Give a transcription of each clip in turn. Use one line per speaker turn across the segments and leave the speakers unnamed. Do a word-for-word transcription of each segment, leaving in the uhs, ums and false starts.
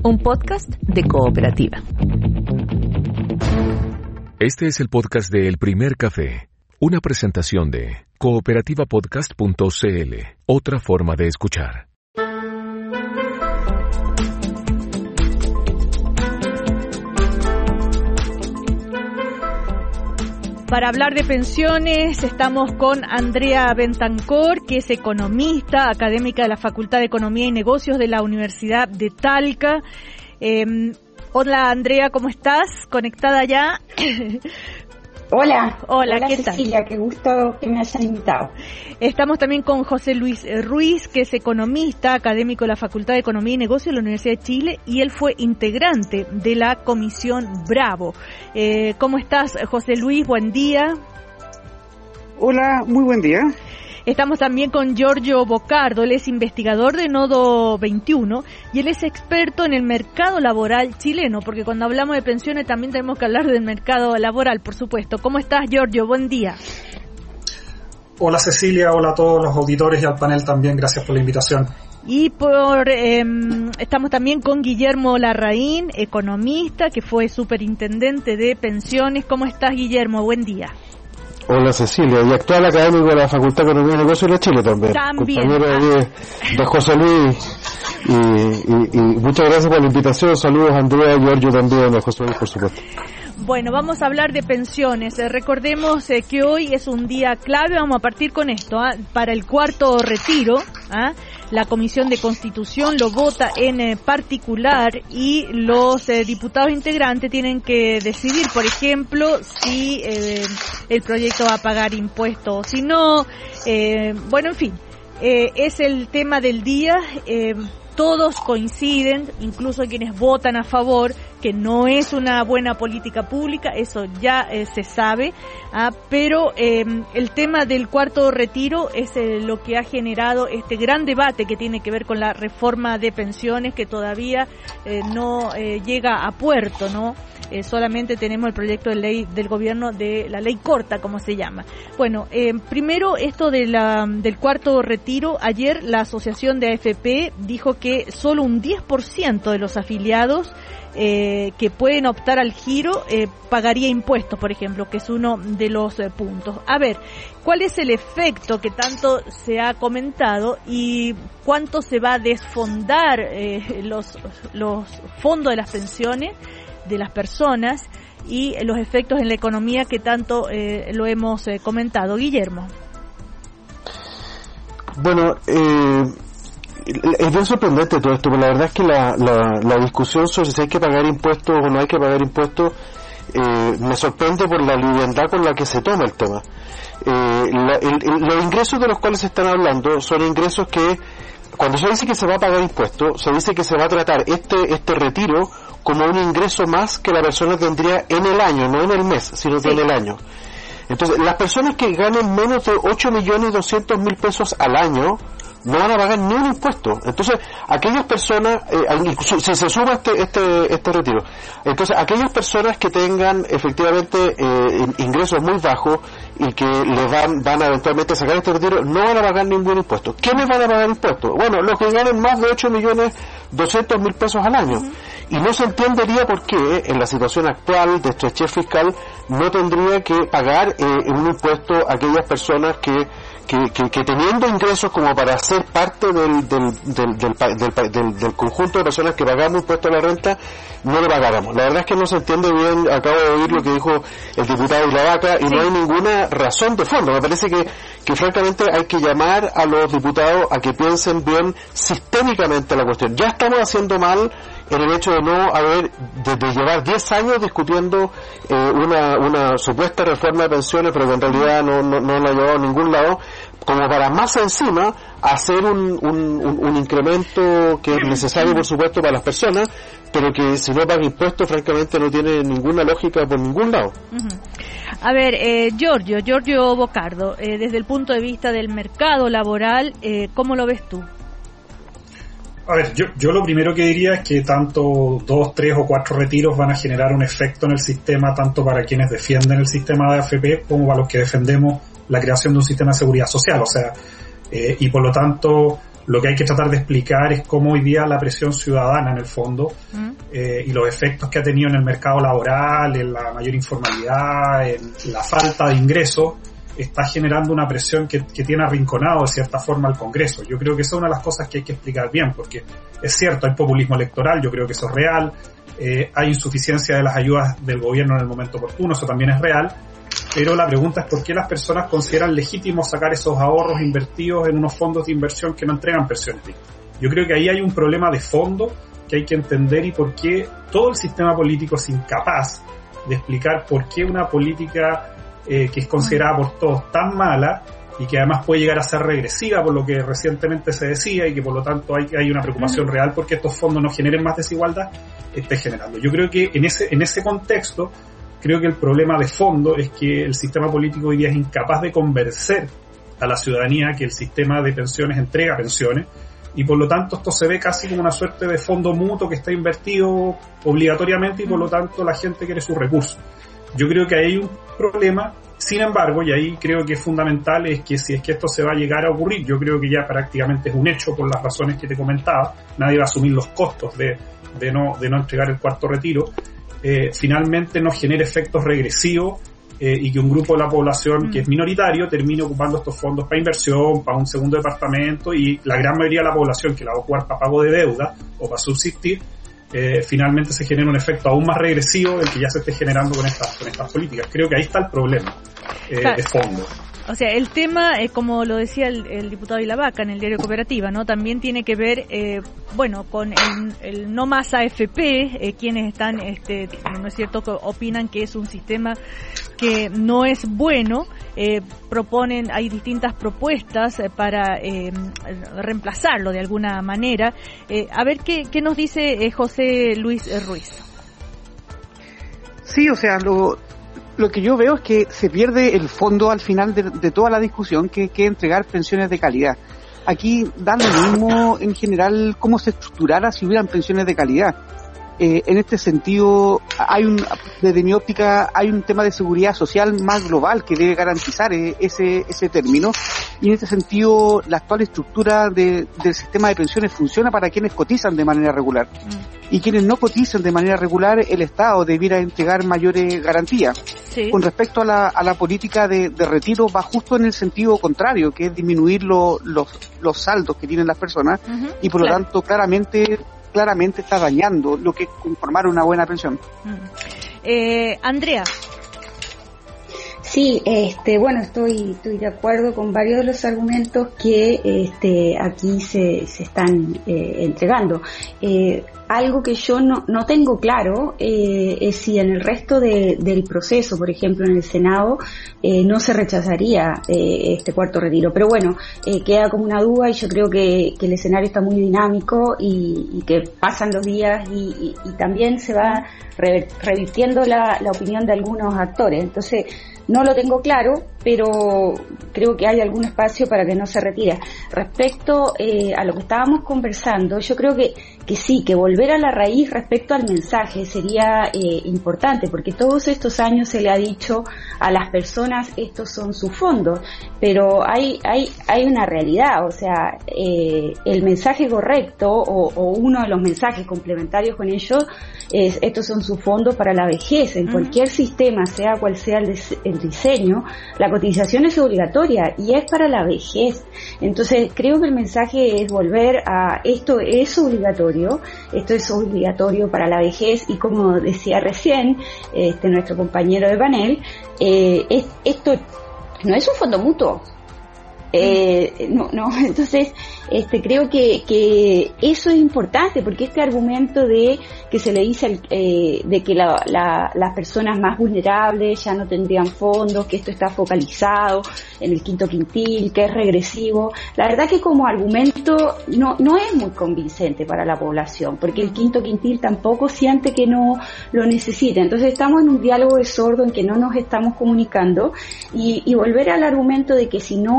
un podcast de Cooperativa.
Este es el podcast de El Primer Café, una presentación de cooperativa podcast punto c l, otra forma de escuchar.
Para hablar de pensiones estamos con Andrea Bentancor, que es economista, académica de la Facultad de Economía y Negocios de la Universidad de Talca. Eh, hola Andrea, ¿cómo estás? ¿Conectada ya?
Hola,
hola,
hola
¿qué
Cecilia,
tal?
Qué gusto que me hayan invitado.
Estamos también con José Luis Ruiz, que es economista, académico de la Facultad de Economía y Negocios de la Universidad de Chile, y él fue integrante de la Comisión Bravo. Eh, ¿Cómo estás, José Luis? Buen día.
Hola, muy buen día.
Estamos también con Giorgio Bocardo, él es investigador de Nodo veintiuno y él es experto en el mercado laboral chileno, porque cuando hablamos de pensiones también tenemos que hablar del mercado laboral, por supuesto. ¿Cómo estás, Giorgio? Buen día.
Hola Cecilia, hola a todos los auditores y al panel también, gracias por la invitación.
Y por eh, estamos también con Guillermo Larraín, economista, que fue superintendente de pensiones. ¿Cómo estás, Guillermo? Buen día.
Hola Cecilia, y actual académico de la Facultad de Economía y Negocios de Chile también.
También.
Compañero de, de José Luis. Y, y, y muchas gracias por la invitación. Saludos a Andrea, Giorgio también, a José Luis, por supuesto.
Bueno, vamos a hablar de pensiones. Eh, recordemos eh, que hoy es un día clave. Vamos a partir con esto. ¿ah? Para el cuarto retiro, ¿ah? la Comisión de Constitución lo vota en eh, particular y los eh, diputados integrantes tienen que decidir, por ejemplo, si eh, el proyecto va a pagar impuestos o si no. Eh, bueno, en fin, eh, es el tema del día. Eh, Todos coinciden, incluso quienes votan a favor, que no es una buena política pública, eso ya eh, se sabe, ¿ah? pero eh, el tema del cuarto retiro es eh, lo que ha generado este gran debate que tiene que ver con la reforma de pensiones que todavía eh, no eh, llega a puerto, ¿no? Eh, solamente tenemos el proyecto de ley del gobierno de la ley corta, como se llama. Bueno, eh, primero esto de la, del cuarto retiro. Ayer la Asociación de A F P dijo que solo un diez por ciento de los afiliados eh, que pueden optar al giro eh, pagaría impuestos, por ejemplo, que es uno de los eh, puntos. A ver, ¿cuál es el efecto que tanto se ha comentado y cuánto se va a desfondar eh, los, los fondos de las pensiones de las personas y los efectos en la economía que tanto eh, lo hemos eh, comentado? Guillermo.
Bueno, eh, es bien sorprendente todo esto, pero la verdad es que la, la, la discusión sobre si hay que pagar impuestos o no hay que pagar impuestos eh, me sorprende por la liviandad con la que se toma el tema. Eh, la, el, el, los ingresos de los cuales se están hablando son ingresos que, cuando se dice que se va a pagar impuestos, se dice que se va a tratar este este retiro como un ingreso más que la persona tendría en el año, no en el mes, sino que sí. en el año. Entonces, las personas que ganen menos de ocho millones doscientos mil pesos al año no van a pagar ni un impuesto. Entonces, aquellas personas, eh, si se suma este este este retiro, entonces aquellas personas que tengan efectivamente eh, ingresos muy bajos y que les van van a eventualmente sacar este retiro, no van a pagar ningún impuesto. ¿Quiénes van a pagar impuestos? Bueno, los que ganen más de ocho millones doscientos mil pesos al año. Uh-huh. Y no se entendería por qué, en la situación actual de estrechez fiscal, no tendría que pagar eh, un impuesto a aquellas personas que Que, que, que teniendo ingresos como para ser parte del del del, del, del, del, del conjunto de personas que pagamos impuestos a la renta, no lo pagáramos. La verdad es que no se entiende bien. Acabo de oír lo que dijo el diputado Islavaca y sí. no hay ninguna razón de fondo. Me parece que, que francamente hay que llamar a los diputados a que piensen bien sistémicamente la cuestión. Ya estamos haciendo mal en el hecho de no haber, de, de llevar diez años discutiendo eh, una una supuesta reforma de pensiones, pero que en realidad no, no, no la ha llevado a ningún lado, como para más encima hacer un, un, un, un incremento que es necesario, por supuesto, para las personas, pero que si no paga impuestos, francamente no tiene ninguna lógica por ningún lado.
Uh-huh. A ver, eh, Giorgio, Giorgio Bocardo, eh, desde el punto de vista del mercado laboral, eh, ¿cómo lo ves tú?
A ver, yo, yo lo primero que diría es que tanto dos, tres o cuatro retiros van a generar un efecto en el sistema, tanto para quienes defienden el sistema de A F P como para los que defendemos la creación de un sistema de seguridad social. O sea, eh, y por lo tanto Lo que hay que tratar de explicar es cómo hoy día la presión ciudadana, en el fondo, mm. eh, y los efectos que ha tenido en el mercado laboral, en la mayor informalidad, en la falta de ingresos, está generando una presión que, que tiene arrinconado de cierta forma al Congreso. Yo creo que esa es una de las cosas que hay que explicar bien, porque es cierto, hay populismo electoral, yo creo que eso es real, eh, hay insuficiencia de las ayudas del gobierno en el momento oportuno, eso también es real, pero la pregunta es por qué las personas consideran legítimo sacar esos ahorros invertidos en unos fondos de inversión que no entregan pensiones dignas. Yo creo que ahí hay un problema de fondo que hay que entender, y por qué todo el sistema político es incapaz de explicar por qué una política eh, que es considerada por todos tan mala y que además puede llegar a ser regresiva, por lo que recientemente se decía, y que por lo tanto hay, hay una preocupación uh-huh. real porque estos fondos no generen más desigualdad, esté generando. Yo creo que en ese, en ese contexto, creo que el problema de fondo es que el sistema político hoy día es incapaz de convencer a la ciudadanía que el sistema de pensiones entrega pensiones, y por lo tanto esto se ve casi como una suerte de fondo mutuo que está invertido obligatoriamente, y por lo tanto la gente quiere sus recursos. Yo creo que ahí hay un problema. Sin embargo, y ahí creo que es fundamental, es que si es que esto se va a llegar a ocurrir, yo creo que ya prácticamente es un hecho por las razones que te comentaba, nadie va a asumir los costos de, de no, de no entregar el cuarto retiro, eh, finalmente no genere efectos regresivos, eh, y que un grupo de la población que es minoritario termine ocupando estos fondos para inversión, para un segundo departamento, y la gran mayoría de la población que la va a ocupar para pago de deuda o para subsistir, Eh, finalmente se genera un efecto aún más regresivo del que ya se esté generando con estas con estas políticas. Creo que ahí está el problema eh, claro. de fondo.
O sea, el tema, eh, como lo decía el, el diputado Ilavaca en el diario Cooperativa, ¿no? También tiene que ver, eh, bueno, con el, el no más A F P, eh, quienes están, este, no es cierto, que opinan que es un sistema que no es bueno, eh, proponen, hay distintas propuestas eh, para eh, reemplazarlo de alguna manera. Eh, a ver qué, qué nos dice eh, José Luis Ruiz.
Sí, o sea, lo... Lo que yo veo es que se pierde el fondo al final de, de toda la discusión, que es que entregar pensiones de calidad. Aquí da lo mismo en general cómo se estructurara si hubieran pensiones de calidad. Eh, en este sentido, hay un, desde mi óptica, hay un tema de seguridad social más global que debe garantizar eh, ese ese término, y en este sentido la actual estructura de, del sistema de pensiones funciona para quienes cotizan de manera regular. Mm. Y quienes no cotizan de manera regular, el Estado debiera entregar mayores garantías. Sí. Con respecto a la, a la política de, de retiro, va justo en el sentido contrario, que es disminuir lo, los, los saldos que tienen las personas, uh-huh. y por claro. lo tanto claramente claramente está dañando lo que es conformar una buena pensión.
Uh-huh. Eh, Andrea.
Sí, este, bueno, estoy, estoy de acuerdo con varios de los argumentos que este, aquí se, se están eh, entregando. Eh, algo que yo no, no tengo claro eh, es si en el resto de, del proceso, por ejemplo en el Senado, eh, no se rechazaría eh, este cuarto retiro. Pero bueno, eh, queda como una duda, y yo creo que, que el escenario está muy dinámico, y, y que pasan los días y, y, y también se va revirtiendo la, la opinión de algunos actores. Entonces, no lo tengo claro, pero creo que hay algún espacio para que no se retire. Respecto eh, a lo que estábamos conversando, yo creo que, que sí, que volver a la raíz respecto al mensaje sería eh, importante, porque todos estos años se le ha dicho a las personas estos son sus fondos, pero hay hay hay una realidad, o sea, eh, el mensaje correcto o, o uno de los mensajes complementarios con ello es estos son sus fondos para la vejez. En uh-huh. cualquier sistema, sea cual sea el, des- el diseño, la cotización es obligatoria y es para la vejez. Entonces creo que el mensaje es volver a esto es obligatorio, esto es obligatorio para la vejez, y como decía recién este nuestro compañero de panel, eh, es, esto no es un fondo mutuo. Eh, no, no, entonces, este, creo que, que eso es importante, porque este argumento de que se le dice, al, eh, de que la, la, las personas más vulnerables ya no tendrían fondos, que esto está focalizado en el quinto quintil, que es regresivo, la verdad que como argumento no, no es muy convincente para la población, porque el quinto quintil tampoco siente que no lo necesita. Entonces estamos en un diálogo de sordo en que no nos estamos comunicando, y, y volver al argumento de que si no es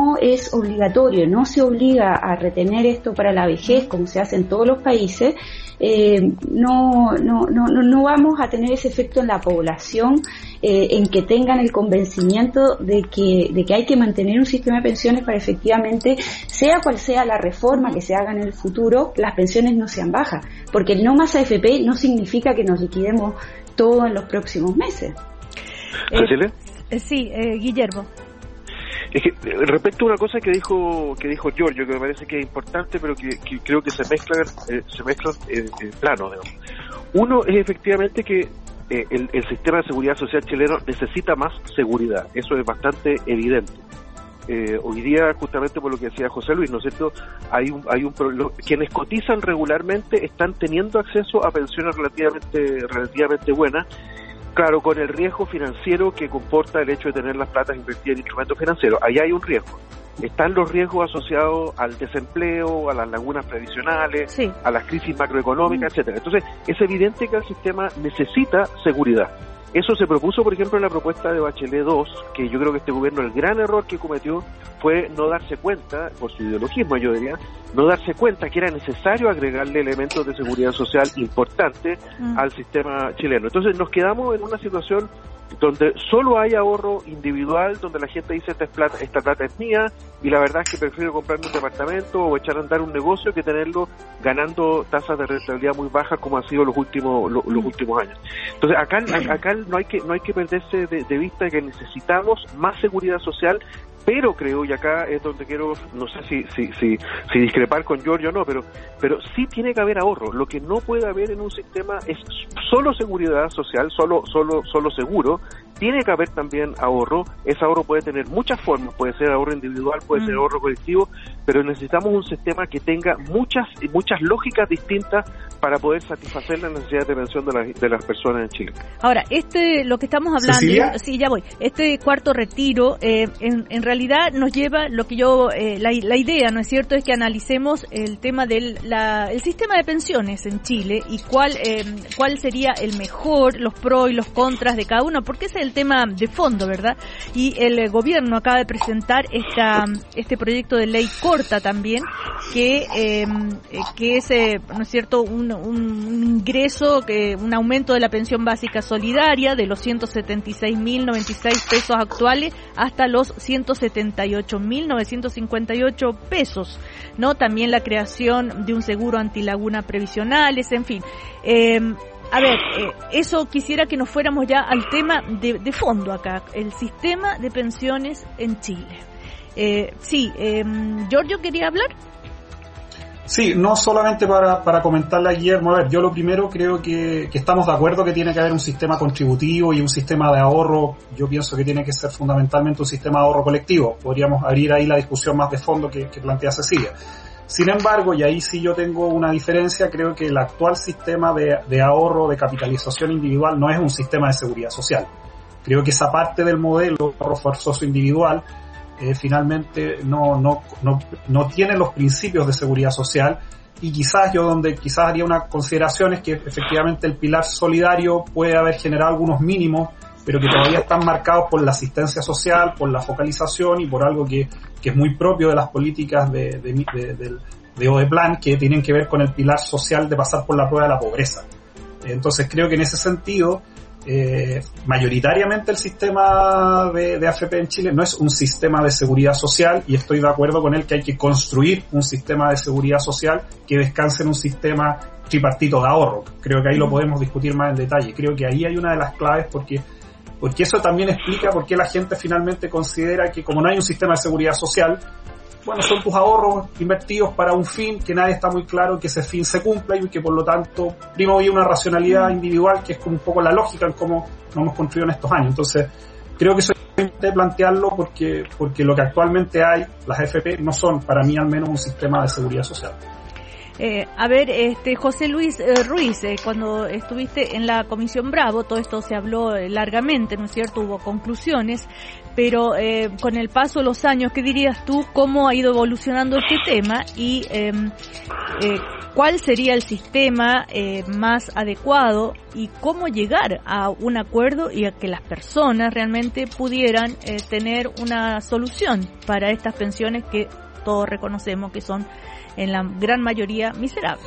es obligatorio, no se obliga a retener esto para la vejez, como se hace en todos los países, eh, no, no, no, no vamos a tener ese efecto en la población, eh, en que tengan el convencimiento de que, de que hay que mantener un sistema de pensiones para efectivamente, sea cual sea la reforma que se haga en el futuro, las pensiones no sean bajas, porque el no más A F P no significa que nos liquidemos todo en los próximos meses.
¿Cecilia?
Eh, sí, eh, Guillermo.
Es que respecto a una cosa que dijo que dijo Giorgio, que me parece que es importante, pero que, que creo que se mezclan eh, se mezclan en, en planos, digamos. Uno es efectivamente que eh, el, el sistema de seguridad social chileno necesita más seguridad, eso es bastante evidente. Eh, hoy día, justamente por lo que decía José Luis, ¿no es cierto? Hay un, hay un lo, quienes cotizan regularmente están teniendo acceso a pensiones relativamente relativamente buenas. Claro, con el riesgo financiero que comporta el hecho de tener las platas invertidas en instrumentos financieros. Ahí hay un riesgo. Están los riesgos asociados al desempleo, a las lagunas previsionales, sí, a las crisis macroeconómicas, mm. etcétera. Entonces, es evidente que el sistema necesita seguridad. Eso se propuso, por ejemplo, en la propuesta de Bachelet dos, que yo creo que este gobierno, el gran error que cometió fue no darse cuenta, por su ideologismo yo diría, no darse cuenta que era necesario agregarle elementos de seguridad social importantes mm. al sistema chileno. Entonces nos quedamos en una situación donde solo hay ahorro individual, donde la gente dice esta, es plata, esta plata es mía, y la verdad es que prefiero comprarme un departamento o echar a andar un negocio que tenerlo ganando tasas de rentabilidad muy bajas como han sido los últimos los, los últimos años. Entonces acá acá no hay que no hay que perderse de, de vista que necesitamos más seguridad social, pero creo, y acá es donde quiero, no sé si si si, si discrepar con Giorgio o no, pero pero sí tiene que haber ahorro. Lo que no puede haber en un sistema es solo seguridad social, solo solo solo seguro. Tiene que haber también ahorro. Ese ahorro puede tener muchas formas, puede ser ahorro individual, puede mm. ser ahorro colectivo, pero necesitamos un sistema que tenga muchas muchas lógicas distintas para poder satisfacer las necesidades de pensión de, la, de las personas en Chile.
Ahora, este lo que estamos hablando,
¿Cecilia?
Sí, ya voy. Este cuarto retiro, eh, en, en realidad nos lleva lo que yo, eh, la, la idea, ¿no es cierto?, es que analicemos el tema del la, el sistema de pensiones en Chile y cuál eh, cuál sería el mejor, los pros y los contras de cada uno, porque ese es el tema de fondo, ¿verdad? Y el gobierno acaba de presentar esta este proyecto de ley corta también, que eh, que es, eh, ¿no es cierto?, un, un ingreso, que un aumento de la pensión básica solidaria de los ciento setenta y seis mil noventa y seis pesos actuales hasta los ciento setenta y ocho mil novecientos cincuenta y ocho pesos, ¿no? También la creación de un seguro antilaguna previsionales, en fin. Eh, A ver, eh, eso quisiera que nos fuéramos ya al tema de, de fondo acá, el sistema de pensiones en Chile. Eh, sí, eh, ¿Giorgio quería hablar?
Sí, no solamente para, para comentarle a Guillermo. A ver, yo lo primero creo que, que estamos de acuerdo que tiene que haber un sistema contributivo y un sistema de ahorro. Yo pienso que tiene que ser fundamentalmente un sistema de ahorro colectivo. Podríamos abrir ahí la discusión más de fondo que, que plantea Cecilia. Sin embargo, y ahí sí yo tengo una diferencia, creo que el actual sistema de, de ahorro, de capitalización individual, no es un sistema de seguridad social. Creo que esa parte del modelo ahorro forzoso individual eh, finalmente no, no, no, no tiene los principios de seguridad social, y quizás yo donde quizás haría una consideración es que efectivamente el pilar solidario puede haber generado algunos mínimos, pero que todavía están marcados por la asistencia social, por la focalización y por algo que, que es muy propio de las políticas de, de, de, de, de ODEPLAN, que tienen que ver con el pilar social de pasar por la prueba de la pobreza. Entonces creo que en ese sentido, eh, mayoritariamente el sistema de, de A F P en Chile no es un sistema de seguridad social, y estoy de acuerdo con él que hay que construir un sistema de seguridad social que descanse en un sistema tripartito de ahorro. Creo que ahí lo podemos discutir más en detalle. Creo que ahí hay una de las claves, porque porque eso también explica por qué la gente finalmente considera que como no hay un sistema de seguridad social, bueno, son tus ahorros invertidos para un fin que nadie está muy claro que ese fin se cumpla, y que por lo tanto prima hoy una racionalidad individual que es como un poco la lógica en cómo nos hemos construido en estos años. Entonces creo que eso es importante plantearlo, porque, porque lo que actualmente hay, las A F P, no son, para mí al menos, un sistema de seguridad social.
Eh, a ver, este José Luis eh, Ruiz, eh, cuando estuviste en la Comisión Bravo, todo esto se habló eh, largamente, ¿no es cierto? Hubo conclusiones, pero eh, con el paso de los años, ¿qué dirías tú? ¿Cómo ha ido evolucionando este tema? Y eh, eh, cuál sería el sistema eh, más adecuado y cómo llegar a un acuerdo y a que las personas realmente pudieran eh, tener una solución para estas pensiones que todos reconocemos que son en la gran mayoría miserables.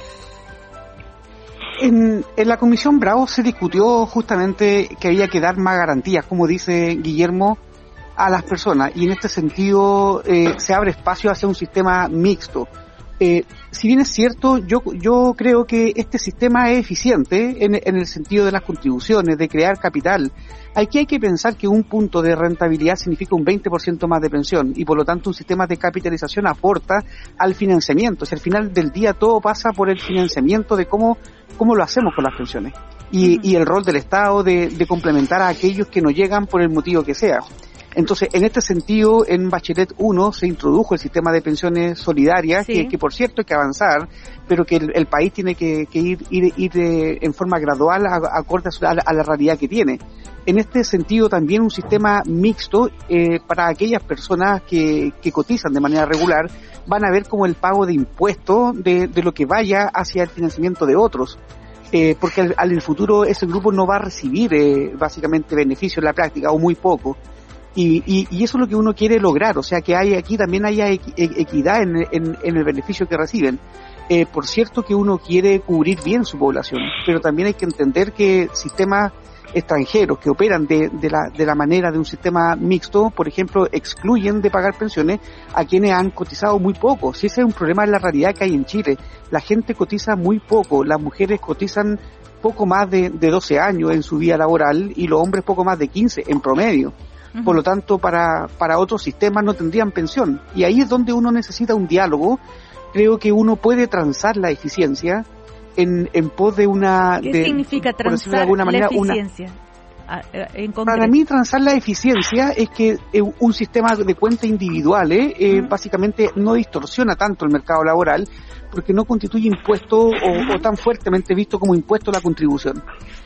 En, en la Comisión Bravo se discutió justamente que había que dar más garantías, como dice Guillermo, a las personas, y en este sentido eh, se abre espacio hacia un sistema mixto. Eh, si bien es cierto, yo yo creo que este sistema es eficiente en, en el sentido de las contribuciones, de crear capital. Aquí hay que pensar que un punto de rentabilidad significa un veinte por ciento más de pensión, y por lo tanto un sistema de capitalización aporta al financiamiento. O sea, al final del día todo pasa por el financiamiento de cómo cómo lo hacemos con las pensiones, y, uh-huh. y el rol del Estado de, de complementar a aquellos que no llegan por el motivo que sea. Entonces, en este sentido, en Bachelet uno se introdujo el sistema de pensiones solidarias, sí. que, que por cierto hay que avanzar, pero que el, el país tiene que, que ir, ir, ir de, en forma gradual a, acorde a, a la realidad que tiene. En este sentido, también un sistema mixto eh, para aquellas personas que, que cotizan de manera regular, van a ver como el pago de impuestos de, de lo que vaya hacia el financiamiento de otros. Eh, porque al, al el futuro ese grupo no va a recibir eh, básicamente beneficios en la práctica, o muy poco. Y, y, y eso es lo que uno quiere lograr, o sea, que hay aquí también haya equi, equidad en, en, en el beneficio que reciben. Eh, por cierto que uno quiere cubrir bien su población, pero también hay que entender que sistemas extranjeros que operan de, de, la, de la manera de un sistema mixto, por ejemplo, excluyen de pagar pensiones a quienes han cotizado muy poco. Si ese es un problema de la realidad que hay en Chile, la gente cotiza muy poco, las mujeres cotizan poco más de, de doce años en su vida laboral y los hombres poco más de quince en promedio. Por lo tanto, para, para otros sistemas no tendrían pensión. Y ahí es donde uno necesita un diálogo. Creo que uno puede transar la eficiencia en, en pos de una...
¿Qué
de,
significa transar de alguna manera, la eficiencia? Una, en
para mí, transar la eficiencia es que un sistema de cuentas individuales eh, uh-huh. básicamente no distorsiona tanto el mercado laboral, porque no constituye impuesto o, o tan fuertemente visto como impuesto la contribución.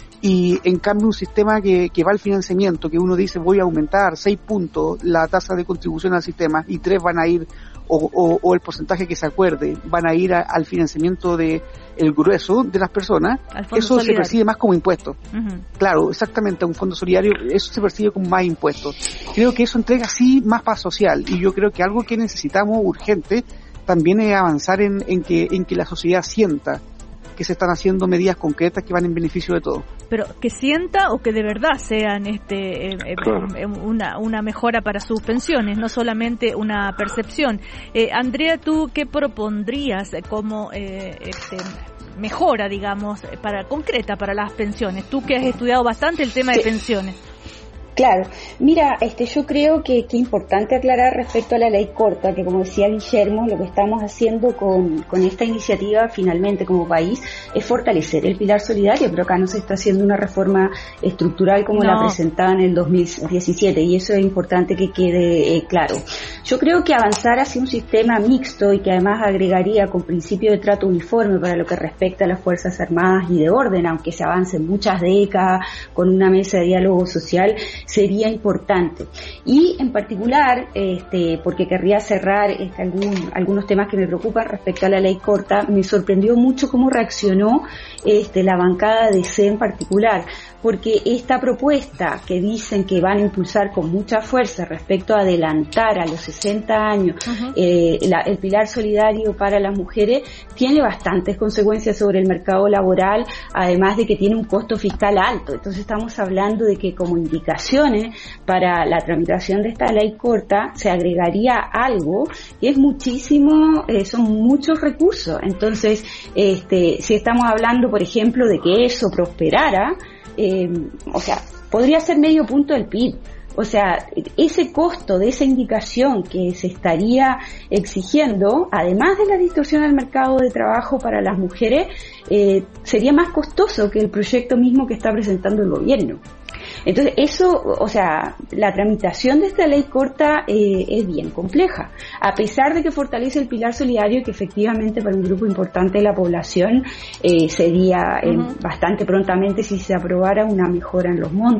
Y en cambio un sistema que, que va al financiamiento, que uno dice voy a aumentar seis puntos la tasa de contribución al sistema y tres van a ir, o, o, o el porcentaje que se acuerde, van a ir a, al financiamiento de el grueso de las personas, eso solidario. Se percibe más como impuesto. Uh-huh. Claro, exactamente, un fondo solidario, eso se percibe como más impuesto. Creo que eso entrega sí más paz social, y yo creo que algo que necesitamos urgente también es avanzar en, en que en que la sociedad sienta que se están haciendo medidas concretas que van en beneficio de todos.
Pero que sienta o que de verdad sean este eh, claro. eh, una una mejora para sus pensiones, no solamente una percepción. Eh, Andrea, ¿tú qué propondrías como eh, este, mejora, digamos, para concreta para las pensiones? Tú que has estudiado bastante el tema sí. de pensiones.
Claro, mira, este, yo creo que es importante aclarar respecto a la ley corta, que como decía Guillermo, lo que estamos haciendo con, con esta iniciativa finalmente como país es fortalecer el pilar solidario, pero acá no se está haciendo una reforma estructural como no. la presentada en el dos mil diecisiete, y eso es importante que quede eh, claro. Yo creo que avanzar hacia un sistema mixto y que además agregaría con principio de trato uniforme para lo que respecta a las Fuerzas Armadas y de orden, aunque se avance muchas décadas con una mesa de diálogo social, sería importante. Y en particular, este, porque querría cerrar este, algún, algunos temas que me preocupan respecto a la ley corta, me sorprendió mucho cómo reaccionó este, la bancada de C en particular, porque esta propuesta que dicen que van a impulsar con mucha fuerza respecto a adelantar a los sesenta años uh-huh. eh, la, el pilar solidario para las mujeres, tiene bastantes consecuencias sobre el mercado laboral, además de que tiene un costo fiscal alto. Entonces estamos hablando de que como indicaciones para la tramitación de esta ley corta se agregaría algo que es muchísimo, eh, son muchos recursos. Entonces, este, si estamos hablando, por ejemplo, de que eso prosperara, Eh, o sea, podría ser medio punto del P I B. O sea, ese costo de esa indicación que se estaría exigiendo, además de la distorsión del mercado de trabajo para las mujeres, eh, sería más costoso que el proyecto mismo que está presentando el gobierno. Entonces, eso, o sea, la tramitación de esta ley corta eh, es bien compleja, a pesar de que fortalece el pilar solidario, que efectivamente para un grupo importante de la población eh, sería eh, uh-huh. bastante prontamente, si se aprobara, una mejora en los montos.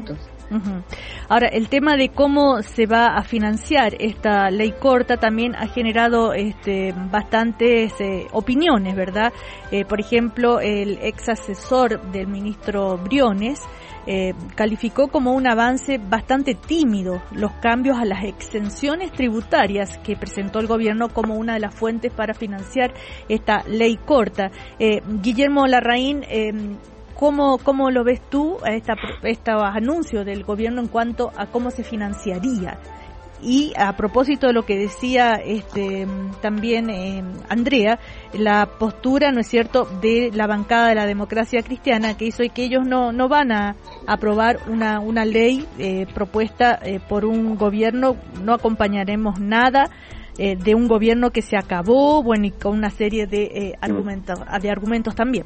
Uh-huh. Ahora, el tema de cómo se va a financiar esta ley corta también ha generado este, bastantes eh, opiniones, ¿verdad? Eh, por ejemplo, el ex asesor del ministro Briones eh, calificó como un avance bastante tímido los cambios a las exenciones tributarias que presentó el gobierno como una de las fuentes para financiar esta ley corta. Eh, Guillermo Larraín, eh, ¿Cómo, ¿Cómo lo ves tú a esta, estos anuncios del gobierno en cuanto a cómo se financiaría? Y a propósito de lo que decía este también eh, Andrea, la postura, ¿no es cierto?, de la bancada de la Democracia Cristiana, que hizo que ellos no no van a aprobar una una ley eh, propuesta eh, por un gobierno, no acompañaremos nada eh, de un gobierno que se acabó, bueno, y con una serie de eh, argumentos, de argumentos también.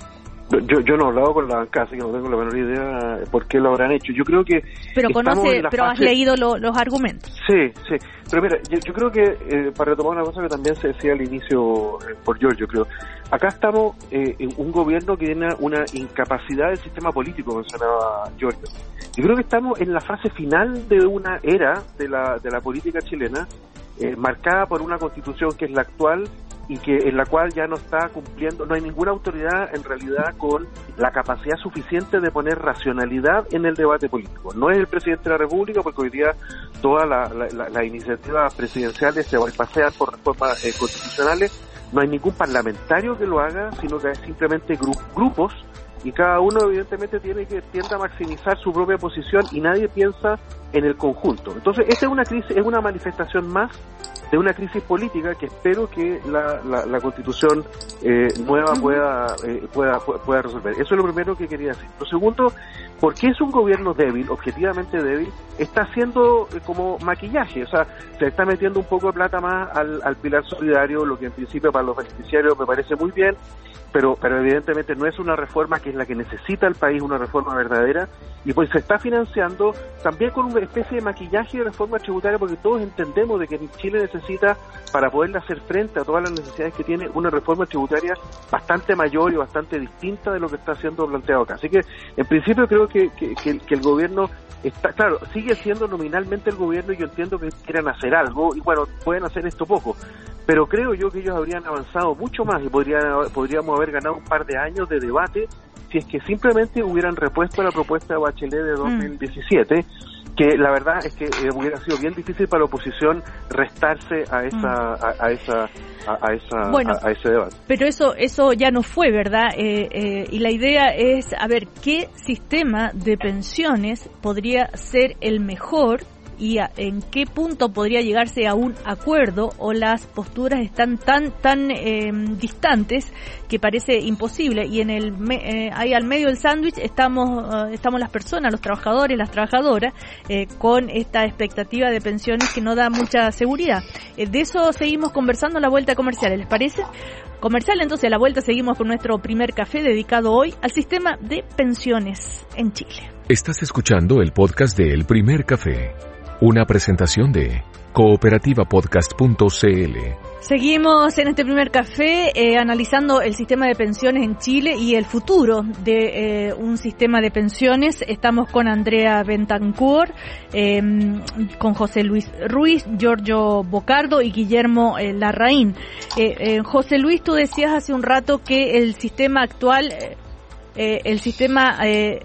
Yo, yo no he hablado con la bancada, así que no tengo la menor idea por qué lo habrán hecho. Yo creo que
pero conoce, pero
fase...
has leído lo, los argumentos.
Sí, sí. Pero mira, yo, yo creo que eh, para retomar una cosa que también se decía al inicio eh, por George, yo creo, acá estamos eh, en un gobierno que tiene una incapacidad del sistema político, mencionaba George. Yo creo que estamos en la fase final de una era de la de la política chilena, eh, marcada por una constitución que es la actual, y que en la cual ya no está cumpliendo, no hay ninguna autoridad en realidad con la capacidad suficiente de poner racionalidad en el debate político. No es el presidente de la República, porque hoy día todas las la, la, la iniciativas presidenciales se pasean por reformas eh, constitucionales. No hay ningún parlamentario que lo haga, sino que hay simplemente gru- grupos, y cada uno evidentemente tiene que tiende a maximizar su propia posición y nadie piensa en el conjunto. Entonces, esta es una crisis, es una manifestación más de una crisis política que espero que la, la, la Constitución eh, nueva pueda, eh, pueda pueda resolver. Eso es lo primero que quería decir. Lo segundo, porque es un gobierno débil, objetivamente débil, está haciendo eh, como maquillaje, o sea, se está metiendo un poco de plata más al, al pilar solidario, lo que en principio para los beneficiarios me parece muy bien, pero pero evidentemente no es una reforma que es la que necesita el país, una reforma verdadera, y pues se está financiando también con una especie de maquillaje de reforma tributaria, porque todos entendemos de que Chile necesita, para poderle hacer frente a todas las necesidades que tiene, una reforma tributaria bastante mayor y bastante distinta de lo que está siendo planteado acá. Así que, en principio, creo que, que, que, que el gobierno está, claro, sigue siendo nominalmente el gobierno, y yo entiendo que quieran hacer algo, y bueno, pueden hacer esto poco, pero creo yo que ellos habrían avanzado mucho más y podrían, podríamos haber ganado un par de años de debate si es que simplemente hubieran repuesto la propuesta de Bachelet de dos mil diecisiete, mm. que la verdad es que eh, hubiera sido bien difícil para la oposición restarse a esa mm. a, a esa a, a esa
bueno,
a, a ese debate.
Pero eso eso ya no fue, ¿verdad? Eh, eh, y la idea es a ver qué sistema de pensiones podría ser el mejor y a, en qué punto podría llegarse a un acuerdo, o las posturas están tan tan eh, distantes que parece imposible, y en el eh, ahí al medio del sándwich estamos uh, estamos las personas, los trabajadores, las trabajadoras eh, con esta expectativa de pensiones que no da mucha seguridad. Eh, de eso seguimos conversando en la vuelta comercial, ¿les parece? Comercial, entonces a la vuelta seguimos con nuestro primer café dedicado hoy al sistema de pensiones en Chile.
Estás escuchando el podcast de El Primer Café, una presentación de cooperativa podcast punto c l.
Seguimos en este primer café eh, analizando el sistema de pensiones en Chile y el futuro de eh, un sistema de pensiones. Estamos con Andrea Bentancur, eh, con José Luis Ruiz, Giorgio Bocardo y Guillermo eh, Larraín. Eh, eh, José Luis, tú decías hace un rato que el sistema actual, eh, eh, el sistema... Eh,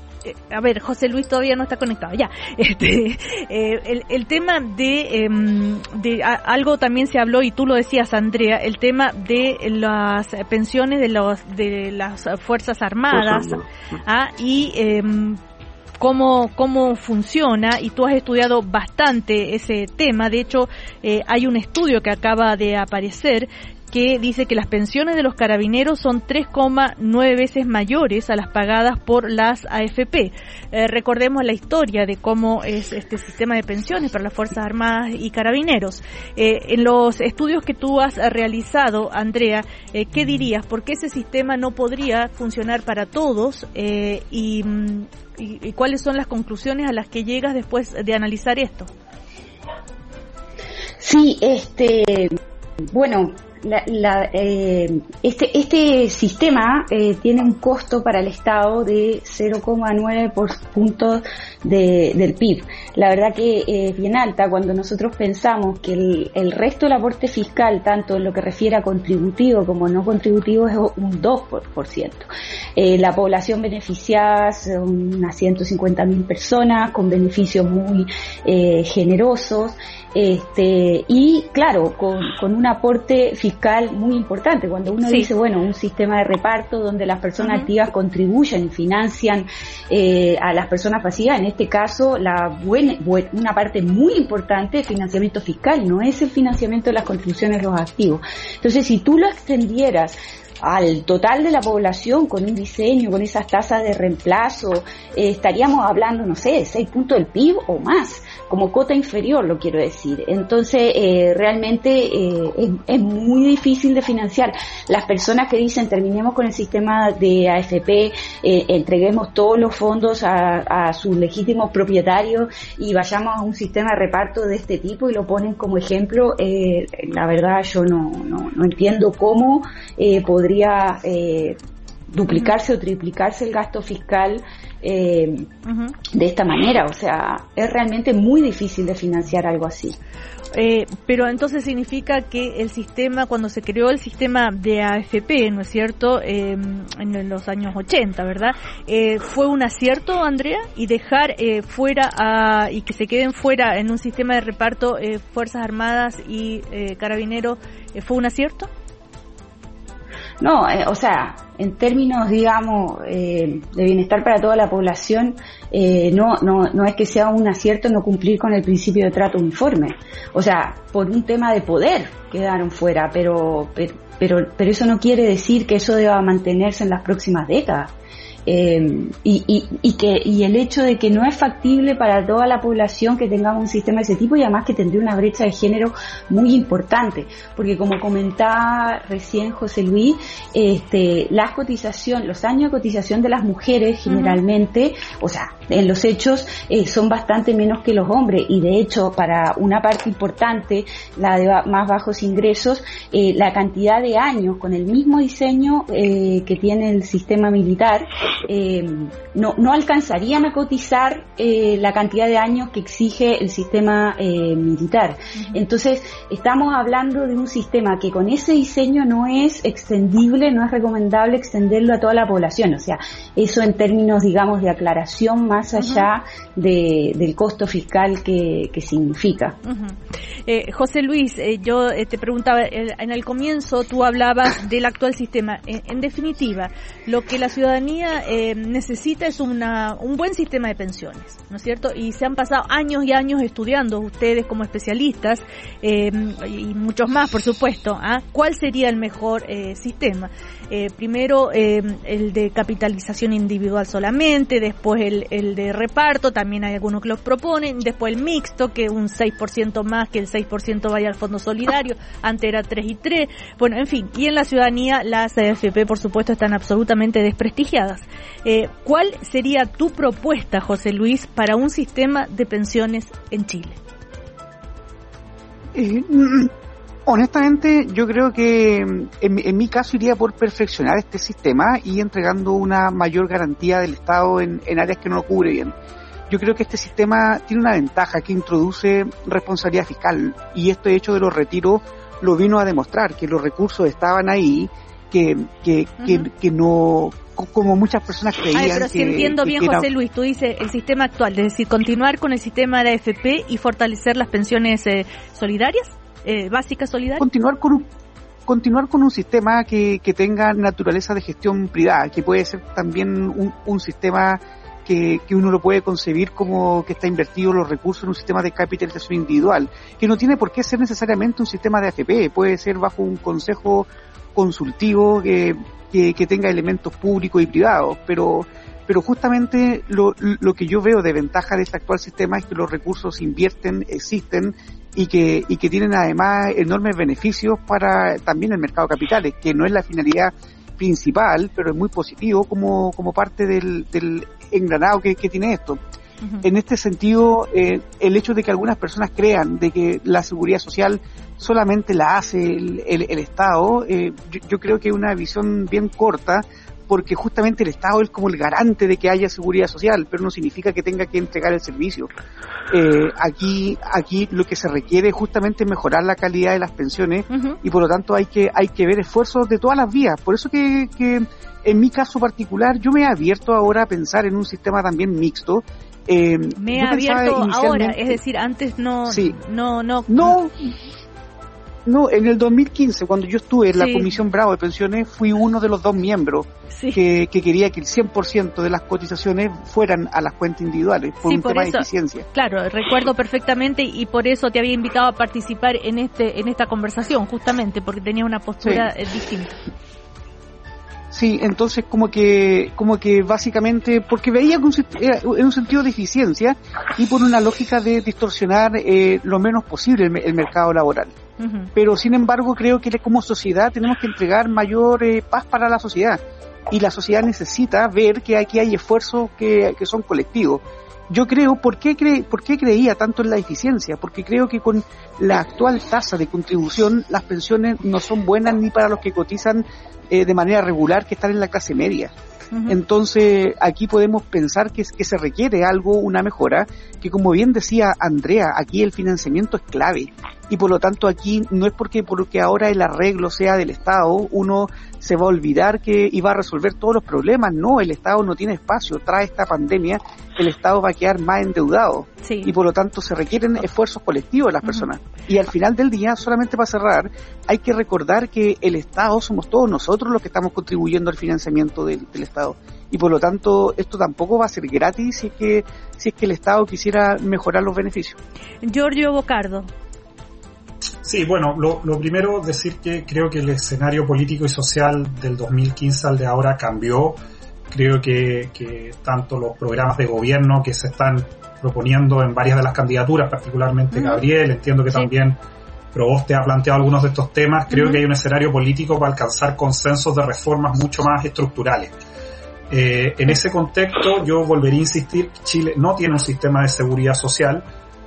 A ver, José Luis todavía no está conectado. Ya, este, eh, el, el tema de, eh, de a, algo también se habló y tú lo decías, Andrea, el tema de las pensiones de los de las Fuerzas Armadas, ¿ah? y eh, cómo cómo funciona, y tú has estudiado bastante ese tema. De hecho, eh, hay un estudio que acaba de aparecer que dice que las pensiones de los carabineros son tres coma nueve veces mayores a las pagadas por las A F P. Eh, recordemos la historia de cómo es este sistema de pensiones para las Fuerzas Armadas y Carabineros. Eh, en los estudios que tú has realizado, Andrea, eh, ¿qué dirías? ¿Por qué ese sistema no podría funcionar para todos? Eh, y, y, ¿Y cuáles son las conclusiones a las que llegas después de analizar esto?
Sí, este, bueno... la, la, eh, este, este sistema eh, tiene un costo para el Estado de cero coma nueve por puntos de, del P I B. La verdad que es bien alta cuando nosotros pensamos que el, el resto del aporte fiscal, tanto en lo que refiere a contributivo como no contributivo, es un dos por ciento. Eh, la población beneficiada son unas ciento cincuenta mil personas con beneficios muy eh, generosos. Este, y claro, con, con un aporte fiscal muy importante. Cuando uno sí. dice, bueno, un sistema de reparto donde las personas uh-huh. activas contribuyen y financian eh, a las personas pasivas, en este caso, la buena, una parte muy importante de financiamiento fiscal, no es el financiamiento de las contribuciones de los activos. Entonces, si tú lo extendieras al total de la población con un diseño, con esas tasas de reemplazo, eh, estaríamos hablando, no sé, seis puntos del P I B o más, como cota inferior, lo quiero decir. Entonces, eh, realmente eh, es, es muy difícil de financiar. Las personas que dicen terminemos con el sistema de A F P, eh, entreguemos todos los fondos a, a sus legítimos propietarios y vayamos a un sistema de reparto de este tipo y lo ponen como ejemplo, eh, la verdad yo no, no, no entiendo cómo eh, podría podría eh, duplicarse uh-huh. o triplicarse el gasto fiscal eh, uh-huh. de esta manera. O sea, es realmente muy difícil de financiar algo así.
Eh, pero entonces significa que el sistema, cuando se creó el sistema de A F P, ¿no es cierto?, eh, en los años ochenta, ¿verdad?, eh, fue un acierto, Andrea, y dejar eh, fuera a, y que se queden fuera en un sistema de reparto eh, Fuerzas Armadas y eh, Carabineros, eh, ¿fue un acierto?
No, eh, o sea, en términos, digamos, eh, de bienestar para toda la población, eh, no, no, no es que sea un acierto no cumplir con el principio de trato uniforme. O sea, por un tema de poder quedaron fuera, pero, pero, pero, pero eso no quiere decir que eso deba mantenerse en las próximas décadas. Eh, y, y, y que y el hecho de que no es factible para toda la población que tengamos un sistema de ese tipo, y además que tendría una brecha de género muy importante, porque como comentaba recién José Luis, este, las cotización, los años de cotización de las mujeres generalmente, uh-huh. o sea, en los hechos eh, son bastante menos que los hombres, y de hecho para una parte importante, la de ba- más bajos ingresos, eh, la cantidad de años con el mismo diseño eh, que tiene el sistema militar, Eh, no, no alcanzarían a cotizar eh, la cantidad de años que exige el sistema eh, militar. Uh-huh. Entonces, estamos hablando de un sistema que con ese diseño no es extendible, no es recomendable extenderlo a toda la población. O sea, eso en términos, digamos, de aclaración más allá uh-huh. de, del costo fiscal que, que significa.
Uh-huh. Eh, José Luis, eh, yo eh, te preguntaba, eh, en el comienzo tú hablabas del actual sistema. En, en definitiva, lo que la ciudadanía eh, necesita es una, un buen sistema de pensiones, ¿no es cierto? Y se han pasado años y años estudiando ustedes como especialistas eh, y muchos más, por supuesto, ¿ah? ¿Cuál sería el mejor eh, sistema? Eh, primero eh, el de capitalización individual solamente, después el, el de reparto, también hay algunos que los proponen, después el mixto, que un seis por ciento más, que el seis por ciento vaya al fondo solidario, antes era tres y tres, bueno, en fin, y en la ciudadanía las A F P, por supuesto, están absolutamente desprestigiadas. Eh, ¿Cuál sería tu propuesta, José Luis, para un sistema de pensiones en Chile?
Eh, honestamente, yo creo que en, en mi caso iría por perfeccionar este sistema y entregando una mayor garantía del Estado en, en áreas que no lo cubre bien. Yo creo que este sistema tiene una ventaja, que introduce responsabilidad fiscal, y este hecho de los retiros lo vino a demostrar, que los recursos estaban ahí, que que, uh-huh. que, que no, como muchas personas creían. Ay,
pero si
que,
entiendo
que,
bien,
que era...
José Luis, tú dices el sistema actual, es decir, continuar con el sistema de A F P y fortalecer las pensiones eh, solidarias, eh, básicas solidarias.
Continuar con un continuar con un sistema que, que tenga naturaleza de gestión privada, que puede ser también un, un sistema que, que uno lo puede concebir como que está invertido los recursos en un sistema de capitalización individual, que no tiene por qué ser necesariamente un sistema de A F P, puede ser bajo un consejo consultivo que, que, que tenga elementos públicos y privados, pero pero justamente lo, lo que yo veo de ventaja de este actual sistema es que los recursos invierten, existen y que y que tienen además enormes beneficios para también el mercado de capitales, que no es la finalidad principal, pero es muy positivo como como parte del, del engranado que, que tiene esto. Uh-huh. En este sentido, eh, el hecho de que algunas personas crean de que la seguridad social solamente la hace el, el, el Estado, eh, yo, yo creo que es una visión bien corta, porque justamente el Estado es como el garante de que haya seguridad social, pero no significa que tenga que entregar el servicio. Eh, aquí, aquí lo que se requiere es justamente mejorar la calidad de las pensiones, uh-huh. y por lo tanto hay que, hay que ver esfuerzos de todas las vías. Por eso que, que en mi caso particular yo me he abierto ahora a pensar en un sistema también mixto. Eh,
me he abierto ahora, es decir, antes no, sí, no, no,
no. No, en el dos mil quince, cuando yo estuve en sí. la Comisión Bravo de Pensiones, fui uno de los dos miembros sí. que, que quería que el cien por ciento de las cotizaciones fueran a las cuentas individuales, por
sí,
un
por
tema
eso,
de eficiencia.
Claro, recuerdo perfectamente, y por eso te había invitado a participar en este en esta conversación, justamente, porque tenía una postura sí. distinta.
Sí, entonces como que como que básicamente, porque veía que un, en un sentido de eficiencia y por una lógica de distorsionar eh, lo menos posible el, el mercado laboral. Uh-huh. Pero sin embargo creo que como sociedad tenemos que entregar mayor eh, paz para la sociedad, y la sociedad necesita ver que aquí hay esfuerzos que, que son colectivos. Yo creo, ¿por qué, cre, ¿por qué creía tanto en la eficiencia? Porque creo que con la actual tasa de contribución las pensiones no son buenas ni para los que cotizan eh, de manera regular, que están en la clase media. Uh-huh. Entonces aquí podemos pensar que, que se requiere algo, una mejora, que como bien decía Andrea, aquí el financiamiento es clave, y por lo tanto aquí no es porque porque ahora el arreglo sea del Estado, uno se va a olvidar que y va a resolver todos los problemas. No, el Estado no tiene espacio, trae esta pandemia, el Estado va a quedar más endeudado, sí. y por lo tanto se requieren esfuerzos colectivos de las uh-huh. personas. Y al final del día, solamente para cerrar, hay que recordar que el Estado somos todos nosotros los que estamos contribuyendo al financiamiento del, del Estado. Y por lo tanto, esto tampoco va a ser gratis si es que, si es que el Estado quisiera mejorar los beneficios.
Giorgio Bocardo.
Sí, bueno, lo, lo primero decir que creo que el escenario político y social del dos mil quince al de ahora cambió. Creo que, que tanto los programas de gobierno que se están proponiendo en varias de las candidaturas, particularmente uh-huh. Gabriel, entiendo que sí. también Proboste ha planteado algunos de estos temas, creo uh-huh. que hay un escenario político para alcanzar consensos de reformas mucho más estructurales. Eh, en ese contexto yo volvería a insistir que Chile no tiene un sistema de seguridad social,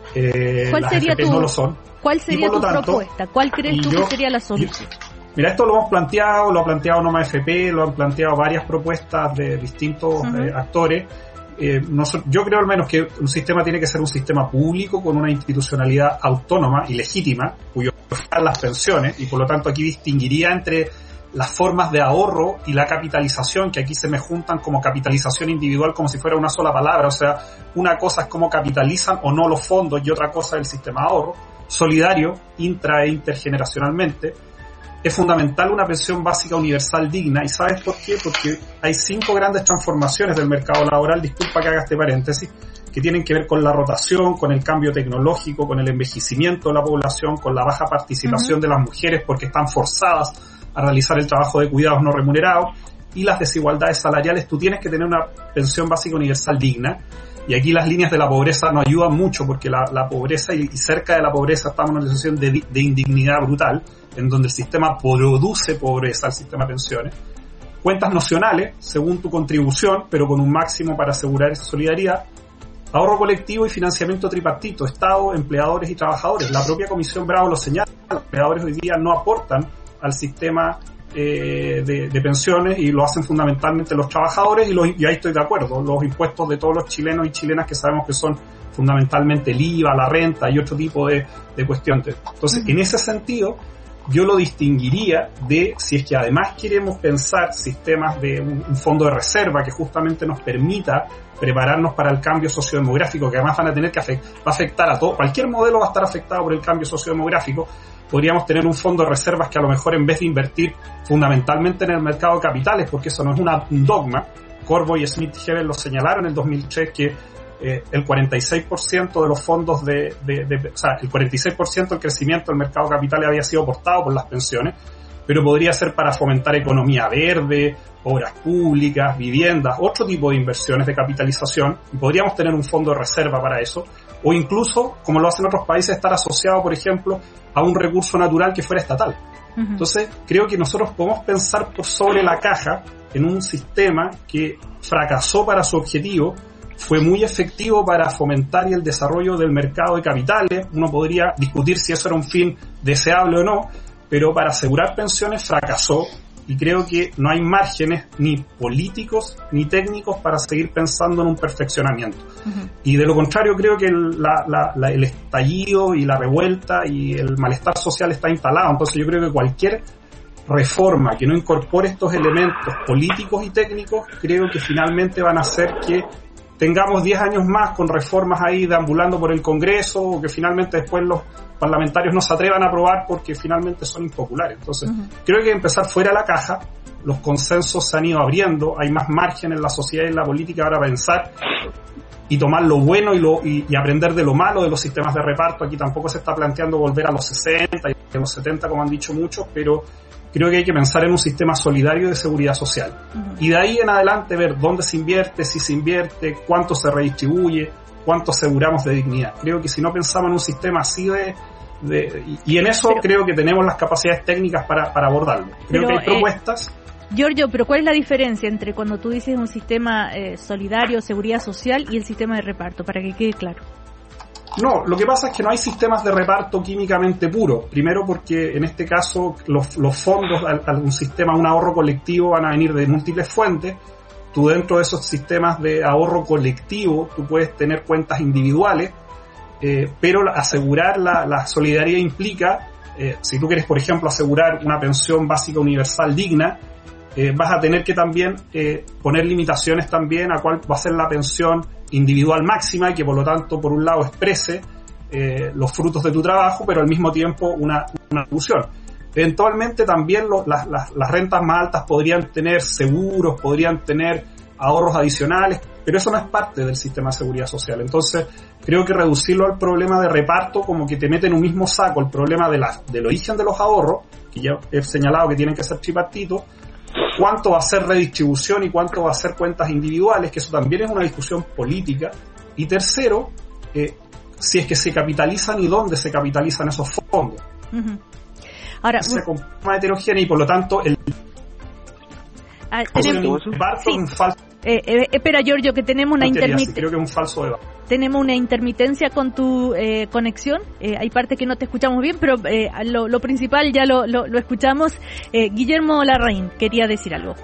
eh,
¿Cuál
las
sería
F P
tu,
no lo son.
¿Cuál sería tu tanto, propuesta? ¿Cuál crees tú
yo,
que sería la solución?
Yo, mira, esto lo hemos planteado, lo ha planteado Noma F P, lo han planteado varias propuestas de distintos uh-huh. eh, actores. Eh, no so, yo creo al menos que un sistema tiene que ser un sistema público con una institucionalidad autónoma y legítima, cuyo fijan las pensiones, y por lo tanto aquí distinguiría entre las formas de ahorro y la capitalización, que aquí se me juntan como capitalización individual como si fuera una sola palabra. O sea, una cosa es cómo capitalizan o no los fondos y otra cosa es el sistema de ahorro solidario, intra e intergeneracionalmente. Es fundamental una pensión básica universal digna. ¿Y sabes por qué? Porque hay cinco grandes transformaciones del mercado laboral, disculpa que haga este paréntesis, que tienen que ver con la rotación, con el cambio tecnológico, con el envejecimiento de la población, con la baja participación uh-huh. de las mujeres porque están forzadas a realizar el trabajo de cuidados no remunerados, y las desigualdades salariales. Tú tienes que tener una pensión básica universal digna, y aquí las líneas de la pobreza nos ayudan mucho, porque la, la pobreza y, y cerca de la pobreza estamos en una situación de, de indignidad brutal, en donde el sistema produce pobreza, el sistema de pensiones. Cuentas nacionales, según tu contribución, pero con un máximo para asegurar esa solidaridad. Ahorro colectivo y financiamiento tripartito, Estado, empleadores y trabajadores. La propia Comisión Bravo lo señala, los empleadores hoy día no aportan al sistema eh, de, de pensiones, y lo hacen fundamentalmente los trabajadores, y, los, y ahí estoy de acuerdo, los impuestos de todos los chilenos y chilenas que sabemos que son fundamentalmente el I V A, la renta y otro tipo de, de cuestiones. Entonces, uh-huh. en ese sentido, yo lo distinguiría de si es que además queremos pensar sistemas de un, un fondo de reserva que justamente nos permita prepararnos para el cambio sociodemográfico, que además van a tener que afect, va a afectar a todo, cualquier modelo va a estar afectado por el cambio sociodemográfico. Podríamos tener un fondo de reservas que a lo mejor, en vez de invertir fundamentalmente en el mercado de capitales, porque eso no es una, un dogma, Corbo y Smith-Hebel lo señalaron en el dos mil tres, que eh, el cuarenta y seis por ciento de los fondos de, de, de, o sea, el cuarenta y seis por ciento del crecimiento del mercado de capitales había sido aportado por las pensiones, pero podría ser para fomentar economía verde, obras públicas, viviendas, otro tipo de inversiones de capitalización, y podríamos tener un fondo de reserva para eso, o incluso, como lo hacen otros países, estar asociado, por ejemplo, a un recurso natural que fuera estatal. Uh-huh. Entonces, creo que nosotros podemos pensar por sobre la caja en un sistema que fracasó para su objetivo, fue muy efectivo para fomentar el desarrollo del mercado de capitales. Uno podría discutir si eso era un fin deseable o no, pero para asegurar pensiones fracasó, y creo que no hay márgenes ni políticos ni técnicos para seguir pensando en un perfeccionamiento. Uh-huh. Y de lo contrario, creo que el, la, la, la, el estallido y la revuelta y el malestar social está instalado. Entonces yo creo que cualquier reforma que no incorpore estos elementos políticos y técnicos, creo que finalmente van a hacer que tengamos diez años más con reformas ahí deambulando por el Congreso, o que finalmente después los parlamentarios no se atrevan a aprobar porque finalmente son impopulares. Entonces, uh-huh. creo que hay que empezar fuera de la caja. Los consensos se han ido abriendo, hay más margen en la sociedad y en la política para pensar y tomar lo bueno y, lo, y, y aprender de lo malo de los sistemas de reparto. Aquí tampoco se está planteando volver a los sesenta y a los setenta, como han dicho muchos, pero creo que hay que pensar en un sistema solidario de seguridad social. Uh-huh. Y de ahí en adelante ver dónde se invierte, si se invierte, cuánto se redistribuye, cuánto aseguramos de dignidad. Creo que si no pensamos en un sistema así de... de y, y en eso pero, creo que tenemos las capacidades técnicas para, para abordarlo. Creo pero, que hay propuestas... Eh,
Giorgio, pero ¿cuál es la diferencia entre cuando tú dices un sistema eh, solidario, seguridad social, y el sistema de reparto? Para que quede claro.
No, lo que pasa es que no hay sistemas de reparto químicamente puros. Primero porque en este caso los, los fondos a, a un sistema, un ahorro colectivo van a venir de múltiples fuentes. Tú dentro de esos sistemas de ahorro colectivo, tú puedes tener cuentas individuales, eh, pero asegurar la, la solidaridad implica, eh, si tú quieres por ejemplo asegurar una pensión básica universal digna, eh, vas a tener que también eh, poner limitaciones también a cuál va a ser la pensión individual máxima, y que por lo tanto por un lado exprese eh, los frutos de tu trabajo, pero al mismo tiempo una, una retribución. Eventualmente también lo, las, las, las rentas más altas podrían tener seguros, podrían tener ahorros adicionales, pero eso no es parte del sistema de seguridad social. Entonces creo que reducirlo al problema de reparto, como que te mete en un mismo saco el problema de la, del origen de los ahorros, que ya he señalado que tienen que ser tripartitos, cuánto va a ser redistribución y cuánto va a ser cuentas individuales, que eso también es una discusión política. Y tercero, eh, si es que se capitalizan y dónde se capitalizan esos fondos. Uh-huh. Ahora, se uh, compone heterogénea y por lo tanto el
ah, tenemos,
el reparto sí. es un falso.
Eh, eh, espera, Giorgio, que tenemos una intermitencia.
Creo que es un falso debate.
Tenemos una intermitencia con tu eh, conexión. Eh, hay partes que no te escuchamos bien, pero eh, lo, lo principal ya lo, lo, lo escuchamos. Eh, Guillermo Larraín quería decir algo.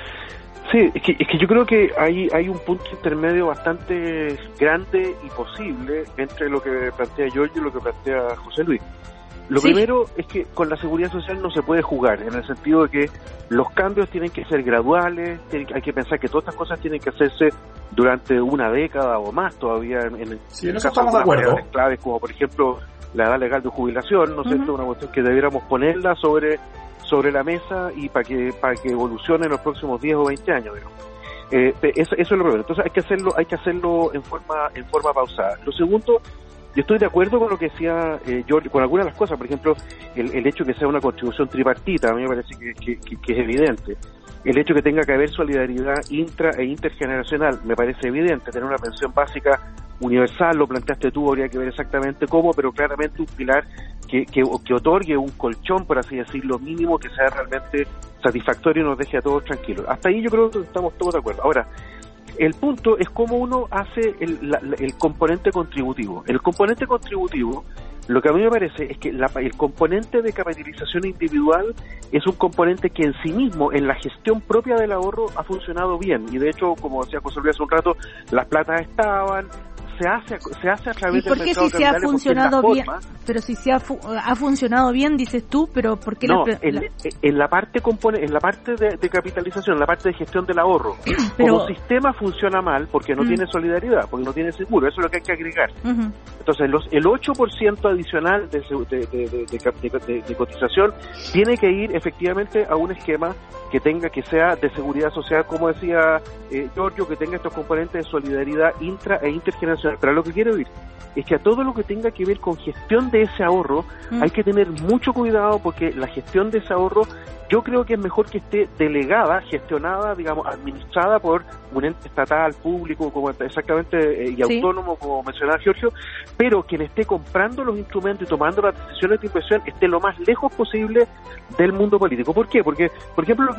Sí, es que, es que yo creo que hay, hay un punto intermedio bastante grande y posible entre lo que plantea Giorgio y lo que plantea José Luis. Lo sí. primero es que con la seguridad social no se puede jugar, en el sentido de que los cambios tienen que ser graduales, tienen, hay que pensar que todas estas cosas tienen que hacerse durante una década o más todavía. En, en,
sí, en eso estamos de acuerdo.
Claves como por ejemplo la edad legal de jubilación, ¿no es cierto? Uh-huh. Una cuestión que debiéramos ponerla sobre sobre la mesa y para que para que evolucione en los próximos diez o veinte años, digamos. Eh, eso, eso es lo primero. Entonces hay que hacerlo hay que hacerlo en forma en forma pausada. Lo segundo, yo estoy de acuerdo con lo que decía eh, George, con algunas de las cosas, por ejemplo, el, el hecho que sea una contribución tripartita, a mí me parece que, que, que, que es evidente. El hecho que tenga que haber solidaridad intra e intergeneracional, me parece evidente. Tener una pensión básica universal, lo planteaste tú, habría que ver exactamente cómo, pero claramente un pilar que, que, que otorgue un colchón, por así decirlo, mínimo, que sea realmente satisfactorio y nos deje a todos tranquilos. Hasta ahí yo creo que estamos todos de acuerdo. Ahora, el punto es cómo uno hace el, la, el componente contributivo. El componente contributivo, lo que a mí me parece es que la, el componente de capitalización individual es un componente que en sí mismo, en la gestión propia del ahorro, ha funcionado bien. Y de hecho, como decía José Luis hace un rato, las platas estaban, se hace se hace a través del mercado
de capitales. ¿Y por qué si se ha funcionado bien? Pero si se ha, fu ha funcionado bien, dices tú, pero ¿por qué?
No,
la,
en,
la...
en la parte compone, en la parte de, de capitalización, en la parte de gestión del ahorro, pero... como sistema funciona mal porque no mm. tiene solidaridad, porque no tiene seguro, eso es lo que hay que agregar. Uh-huh. Entonces, los, el ocho por ciento adicional de, de, de, de, de, de, de cotización tiene que ir efectivamente a un esquema que tenga, que sea de seguridad social, como decía eh, Giorgio, que tenga estos componentes de solidaridad intra e intergeneracional. Pero lo que quiero decir es que a todo lo que tenga que ver con gestión de ese ahorro mm. hay que tener mucho cuidado, porque la gestión de ese ahorro yo creo que es mejor que esté delegada, gestionada, digamos, administrada por un ente estatal, público, como exactamente, eh, y sí. autónomo, como mencionaba Giorgio, pero quien esté comprando los instrumentos y tomando las decisiones de inversión esté lo más lejos posible del mundo político. ¿Por qué? Porque, por ejemplo, lo que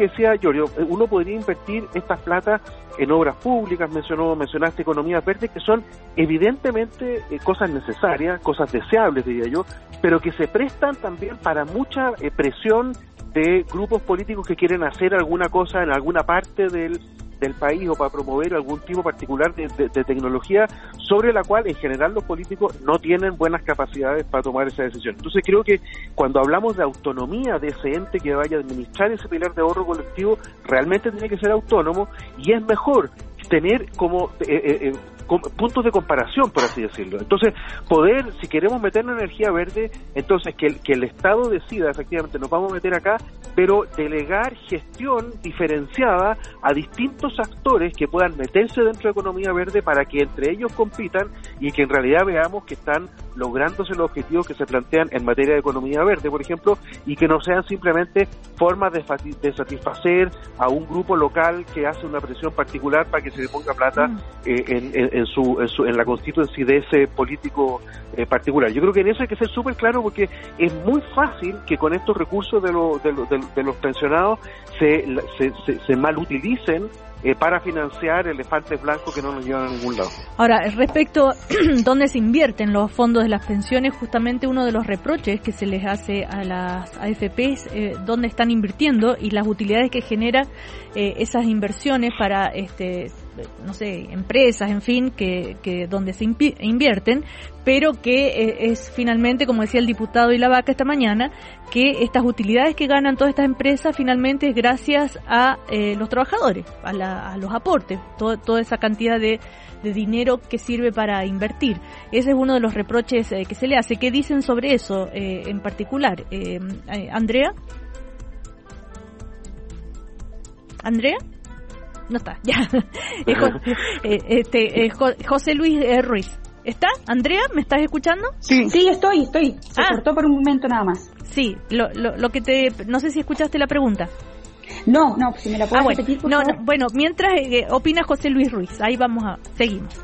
que decía Giorgio, uno podría invertir estas platas en obras públicas, mencionó, mencionaste economía verde, que son evidentemente eh, cosas necesarias, cosas deseables, diría yo, pero que se prestan también para mucha eh, presión de grupos políticos que quieren hacer alguna cosa en alguna parte del del país o para promover algún tipo particular de, de, de tecnología sobre la cual en general los políticos no tienen buenas capacidades para tomar esa decisión. Entonces creo que cuando hablamos de autonomía de ese ente que vaya a administrar ese pilar de ahorro colectivo, realmente tiene que ser autónomo y es mejor tener como eh, eh, eh, puntos de comparación, por así decirlo. Entonces, poder, si queremos meter la energía verde, entonces que el, que el Estado decida, efectivamente, nos vamos a meter acá, pero delegar gestión diferenciada a distintos actores que puedan meterse dentro de economía verde para que entre ellos compitan y que en realidad veamos que están lográndose los objetivos que se plantean en materia de economía verde, por ejemplo, y que no sean simplemente formas de, de satisfacer a un grupo local que hace una presión particular para que se le ponga plata eh, en, en En, su, en, su, en la constituencia de ese político eh, particular. Yo creo que en eso hay que ser súper claro porque es muy fácil que con estos recursos de, lo, de, lo, de, de los pensionados se, se, se, se malutilicen eh, para financiar elefantes blancos que no nos llevan a ningún lado.
Ahora, respecto a dónde se invierten los fondos de las pensiones, justamente uno de los reproches que se les hace a las A F Pes, eh, dónde están invirtiendo y las utilidades que genera eh, esas inversiones para este no sé, empresas, en fin, que, que donde se invierten, pero que eh, es finalmente, como decía el diputado Ilavaca esta mañana, que estas utilidades que ganan todas estas empresas finalmente es gracias a eh, los trabajadores, a, la, a los aportes, todo, toda esa cantidad de, de dinero que sirve para invertir. Ese es uno de los reproches eh, que se le hace. ¿Qué dicen sobre eso eh, en particular? Eh, eh, ¿Andrea? ¿Andrea? No está, ya. eh, este, eh, José Luis eh, Ruiz. ¿Está? ¿Andrea? ¿Me estás escuchando?
Sí, sí, estoy, estoy. Se ah. cortó por un momento nada más.
Sí, lo, lo, lo que te... No sé si escuchaste la pregunta.
No, no, si me la puedes ah, bueno, repetir, por
no,
favor.
No, bueno, mientras eh, opina José Luis Ruiz. Ahí vamos a... Seguimos.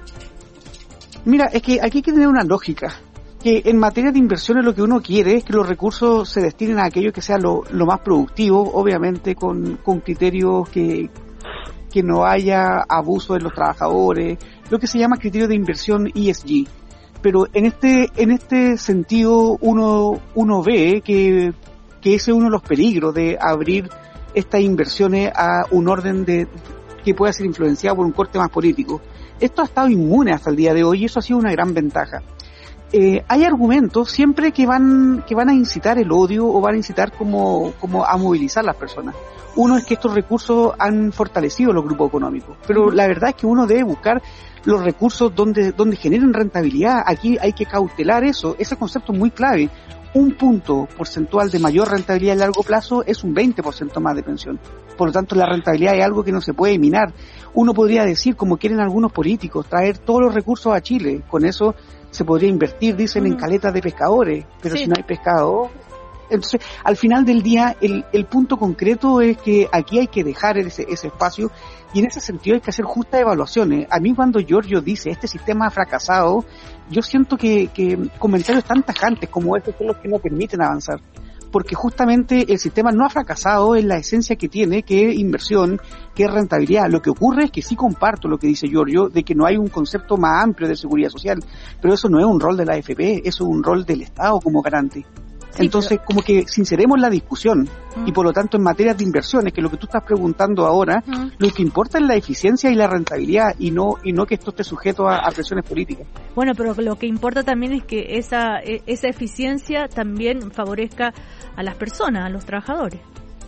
Mira, es que aquí hay que tener una lógica. Que en materia de inversiones lo que uno quiere es que los recursos se destinen a aquello que sea lo, lo más productivo, obviamente con, con criterios que... que no haya abuso de los trabajadores, lo que se llama criterio de inversión E S G. Pero en este en este sentido uno uno ve que, que ese es uno de los peligros de abrir estas inversiones a un orden de que pueda ser influenciado por un corte más político. Esto ha estado inmune hasta el día de hoy y eso ha sido una gran ventaja. Eh, hay argumentos siempre que van que van a incitar el odio o van a incitar como, como a movilizar a las personas. Uno es que estos recursos han fortalecido los grupos económicos, pero la verdad es que uno debe buscar los recursos donde donde generen rentabilidad. Aquí hay que cautelar eso, ese concepto es muy clave. Un punto porcentual de mayor rentabilidad a largo plazo es un veinte por ciento más de pensión. Por lo tanto, la rentabilidad es algo que no se puede minar. Uno podría decir, como quieren algunos políticos, traer todos los recursos a Chile. Con eso se podría invertir, dicen, uh-huh. en caletas de pescadores, pero sí. Si no hay pescado... Entonces, al final del día, el, el punto concreto es que aquí hay que dejar ese, ese espacio y en ese sentido hay que hacer justas evaluaciones. A mí cuando Giorgio dice, este sistema ha fracasado, yo siento que, que comentarios tan tajantes como estos son los que no permiten avanzar. Porque justamente el sistema no ha fracasado en la esencia que tiene, que es inversión, que es rentabilidad. Lo que ocurre es que sí comparto lo que dice Giorgio, de que no hay un concepto más amplio de seguridad social, pero eso no es un rol de la A F P, eso es un rol del Estado como garante. Sí, entonces, pero... como que sinceremos la discusión uh-huh. y por lo tanto en materia de inversiones, que es lo que tú estás preguntando ahora, uh-huh. lo que importa es la eficiencia y la rentabilidad y no y no que esto esté sujeto a, a presiones políticas.
Bueno, pero lo que importa también es que esa esa eficiencia también favorezca a las personas, a los trabajadores.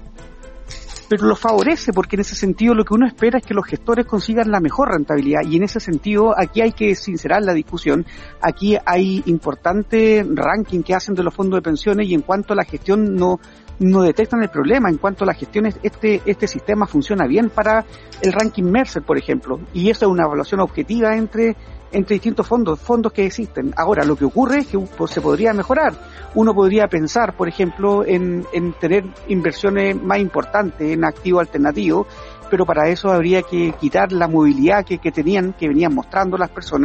Pero lo favorece porque en ese sentido lo que uno espera es que los gestores consigan la mejor rentabilidad y en ese sentido aquí hay que sincerar la discusión. Aquí hay importante ranking que hacen de los fondos de pensiones y en cuanto a la gestión no no detectan el problema. En cuanto a la gestión, este este sistema funciona bien para el ranking Mercer, por ejemplo, y eso es una evaluación objetiva entre entre distintos fondos, fondos que existen. Ahora, lo que ocurre es que pues, se podría mejorar. Uno podría pensar, por ejemplo, en, en tener inversiones más importantes en activos alternativos, pero para eso habría que quitar la movilidad que, que tenían, que venían mostrando las personas,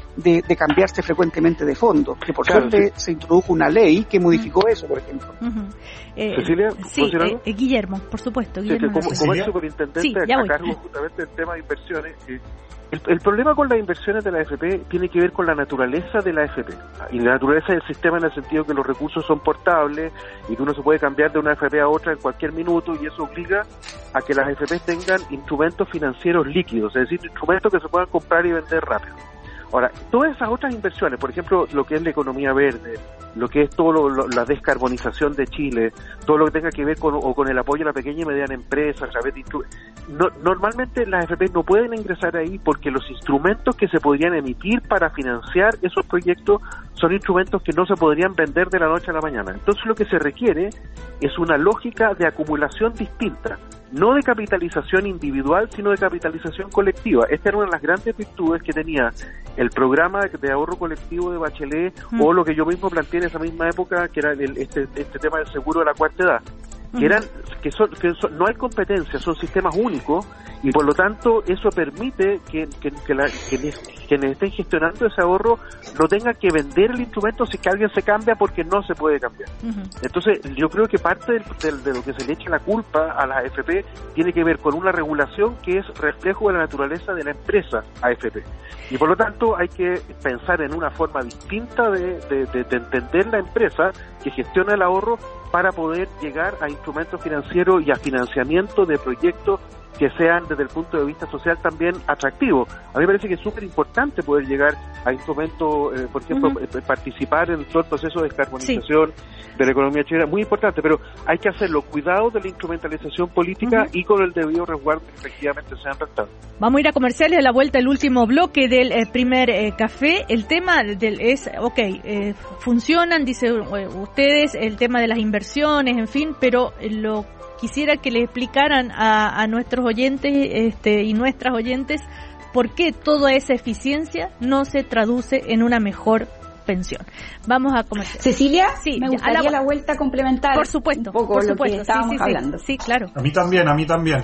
de, de cambiarse frecuentemente de fondo, que por
claro,
suerte
sí.
se introdujo una ley que modificó eso, por ejemplo.
Uh-huh. Eh,
Cecilia,
sí, eh, eh, Guillermo, por supuesto. Guillermo
sí, que como, como el superintendente
sí,
a cargo justamente del tema de inversiones, eh, el, el problema con las inversiones de la A F P tiene que ver con la naturaleza de la A F P y la naturaleza del sistema, en el sentido que los recursos son portables y que uno se puede cambiar de una A F P a otra en cualquier minuto, y eso obliga a que las A F P tengan instrumentos financieros líquidos, es decir, instrumentos que se puedan comprar y vender rápido. Ahora, todas esas otras inversiones, por ejemplo, lo que es la economía verde, lo que es todo lo, lo, la descarbonización de Chile, todo lo que tenga que ver con, o con el apoyo a la pequeña y mediana empresa, a través de instru- no, normalmente las A F P no pueden ingresar ahí porque los instrumentos que se podrían emitir para financiar esos proyectos son instrumentos que no se podrían vender de la noche a la mañana. Entonces lo que se requiere es una lógica de acumulación distinta, no de capitalización individual, sino de capitalización colectiva. Esta era una de las grandes virtudes que tenía el programa de ahorro colectivo de Bachelet, mm. o lo que yo mismo planteé en esa misma época, que era el, este, este tema del seguro de la cuarta edad, que eran que, son, que son, no hay competencia, son sistemas únicos, y por lo tanto eso permite que, que, que, la, que quienes estén gestionando ese ahorro no tengan que vender el instrumento si que alguien se cambia, porque no se puede cambiar. Uh-huh. Entonces yo creo que parte del, del, de lo que se le echa la culpa a las A F P tiene que ver con una regulación que es reflejo de la naturaleza de la empresa A F P, y por lo tanto hay que pensar en una forma distinta de, de, de, de entender la empresa que gestiona el ahorro para poder llegar a instrumentos financieros y a financiamiento de proyectos que sean desde el punto de vista social también atractivos. A mí me parece que es súper importante poder llegar a instrumentos, eh, por ejemplo, uh-huh. eh, participar en todo el proceso de descarbonización sí. de la economía chilena, muy importante, pero hay que hacerlo cuidado de la instrumentalización política uh-huh. y con el debido resguardo que efectivamente sean rentables.
Vamos a ir a comerciales, a la vuelta el último bloque del eh, primer eh, café. El tema del es, ok, eh, funcionan, dice eh, ustedes, el tema de las inversiones, en fin, pero lo quisiera que le explicaran a, a nuestros oyentes este, y nuestras oyentes por qué toda esa eficiencia no se traduce en una mejor pensión. Vamos a comerciar.
Cecilia,
sí,
me gustaría a la, la vuelta complementar
por supuesto,
un poco
por
lo
supuesto,
que estábamos
sí, sí,
hablando.
Sí, sí, claro.
A mí también, a mí también.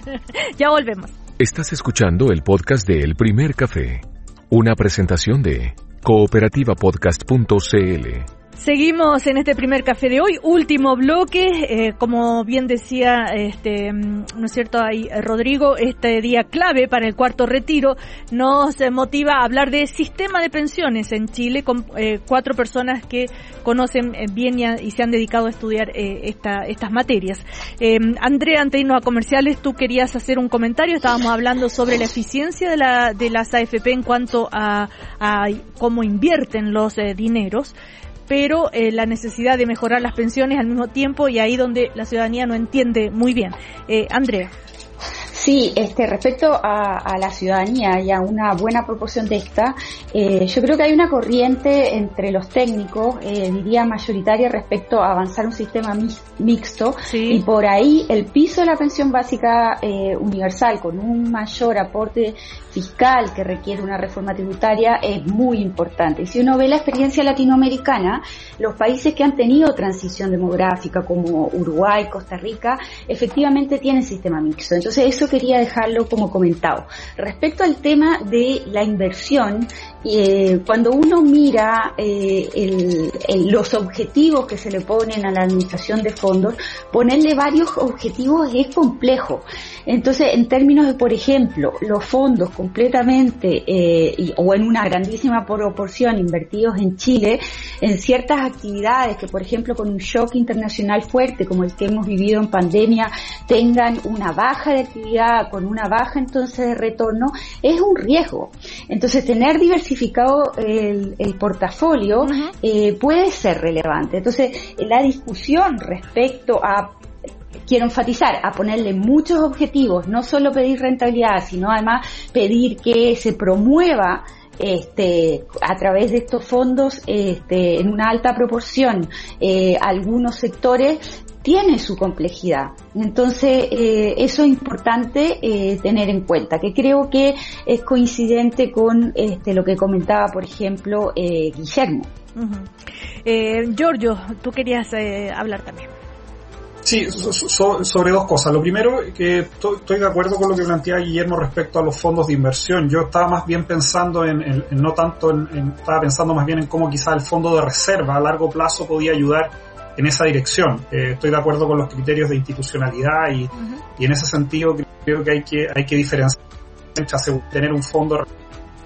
Ya volvemos.
Estás escuchando el podcast de El Primer Café, una presentación de cooperativa podcast punto c l.
Seguimos en este primer café de hoy, último bloque, eh, como bien decía, este, ¿no es cierto? Ahí, Rodrigo, este día clave para el cuarto retiro nos eh, motiva a hablar de sistema de pensiones en Chile, con eh, cuatro personas que conocen eh, bien y, a, y se han dedicado a estudiar eh, esta, estas materias. Eh, Andrea, antes de irnos a comerciales, tú querías hacer un comentario, estábamos hablando sobre la eficiencia de, la, de las A F P en cuanto a, a cómo invierten los eh, dineros, pero eh, la necesidad de mejorar las pensiones al mismo tiempo, y ahí donde la ciudadanía no entiende muy bien. Eh, Andrea.
Sí, este, respecto a, a la ciudadanía y a una buena proporción de esta, eh, yo creo que hay una corriente entre los técnicos, eh, diría mayoritaria, respecto a avanzar un sistema mix, mixto, sí. Y por ahí el piso de la pensión básica eh, universal, con un mayor aporte fiscal que requiere una reforma tributaria, es muy importante. Y si uno ve la experiencia latinoamericana, los países que han tenido transición demográfica, como Uruguay, Costa Rica, efectivamente tienen sistema mixto. Entonces eso quería dejarlo como comentado. Respecto al tema de la inversión, eh, cuando uno mira eh, el, el, los objetivos que se le ponen a la administración de fondos, ponerle varios objetivos es complejo. Entonces, en términos de, por ejemplo, los fondos completamente eh, y, o en una grandísima proporción invertidos en Chile, en ciertas actividades que, por ejemplo, con un shock internacional fuerte como el que hemos vivido en pandemia, tengan una baja de actividad, con una baja entonces de retorno, es un riesgo. Entonces, tener diversificado el, el portafolio uh-huh. eh, puede ser relevante. Entonces, la discusión respecto a, quiero enfatizar, a ponerle muchos objetivos, no solo pedir rentabilidad, sino además pedir que se promueva este a través de estos fondos este en una alta proporción eh, algunos sectores, tiene su complejidad. Entonces, eh, eso es importante eh, tener en cuenta, que creo que es coincidente con este lo que comentaba, por ejemplo, eh, Guillermo.
Uh-huh. Eh, Giorgio, tú querías eh, hablar también.
Sí, so, sobre dos cosas. Lo primero, que estoy de acuerdo con lo que plantea Guillermo respecto a los fondos de inversión. Yo estaba más bien pensando en, en, en no tanto en, en, estaba pensando más bien en cómo quizás el fondo de reserva a largo plazo podía ayudar en esa dirección. Eh, estoy de acuerdo con los criterios de institucionalidad y, uh-huh. y en ese sentido creo que hay que, hay que diferenciar entre tener un fondo de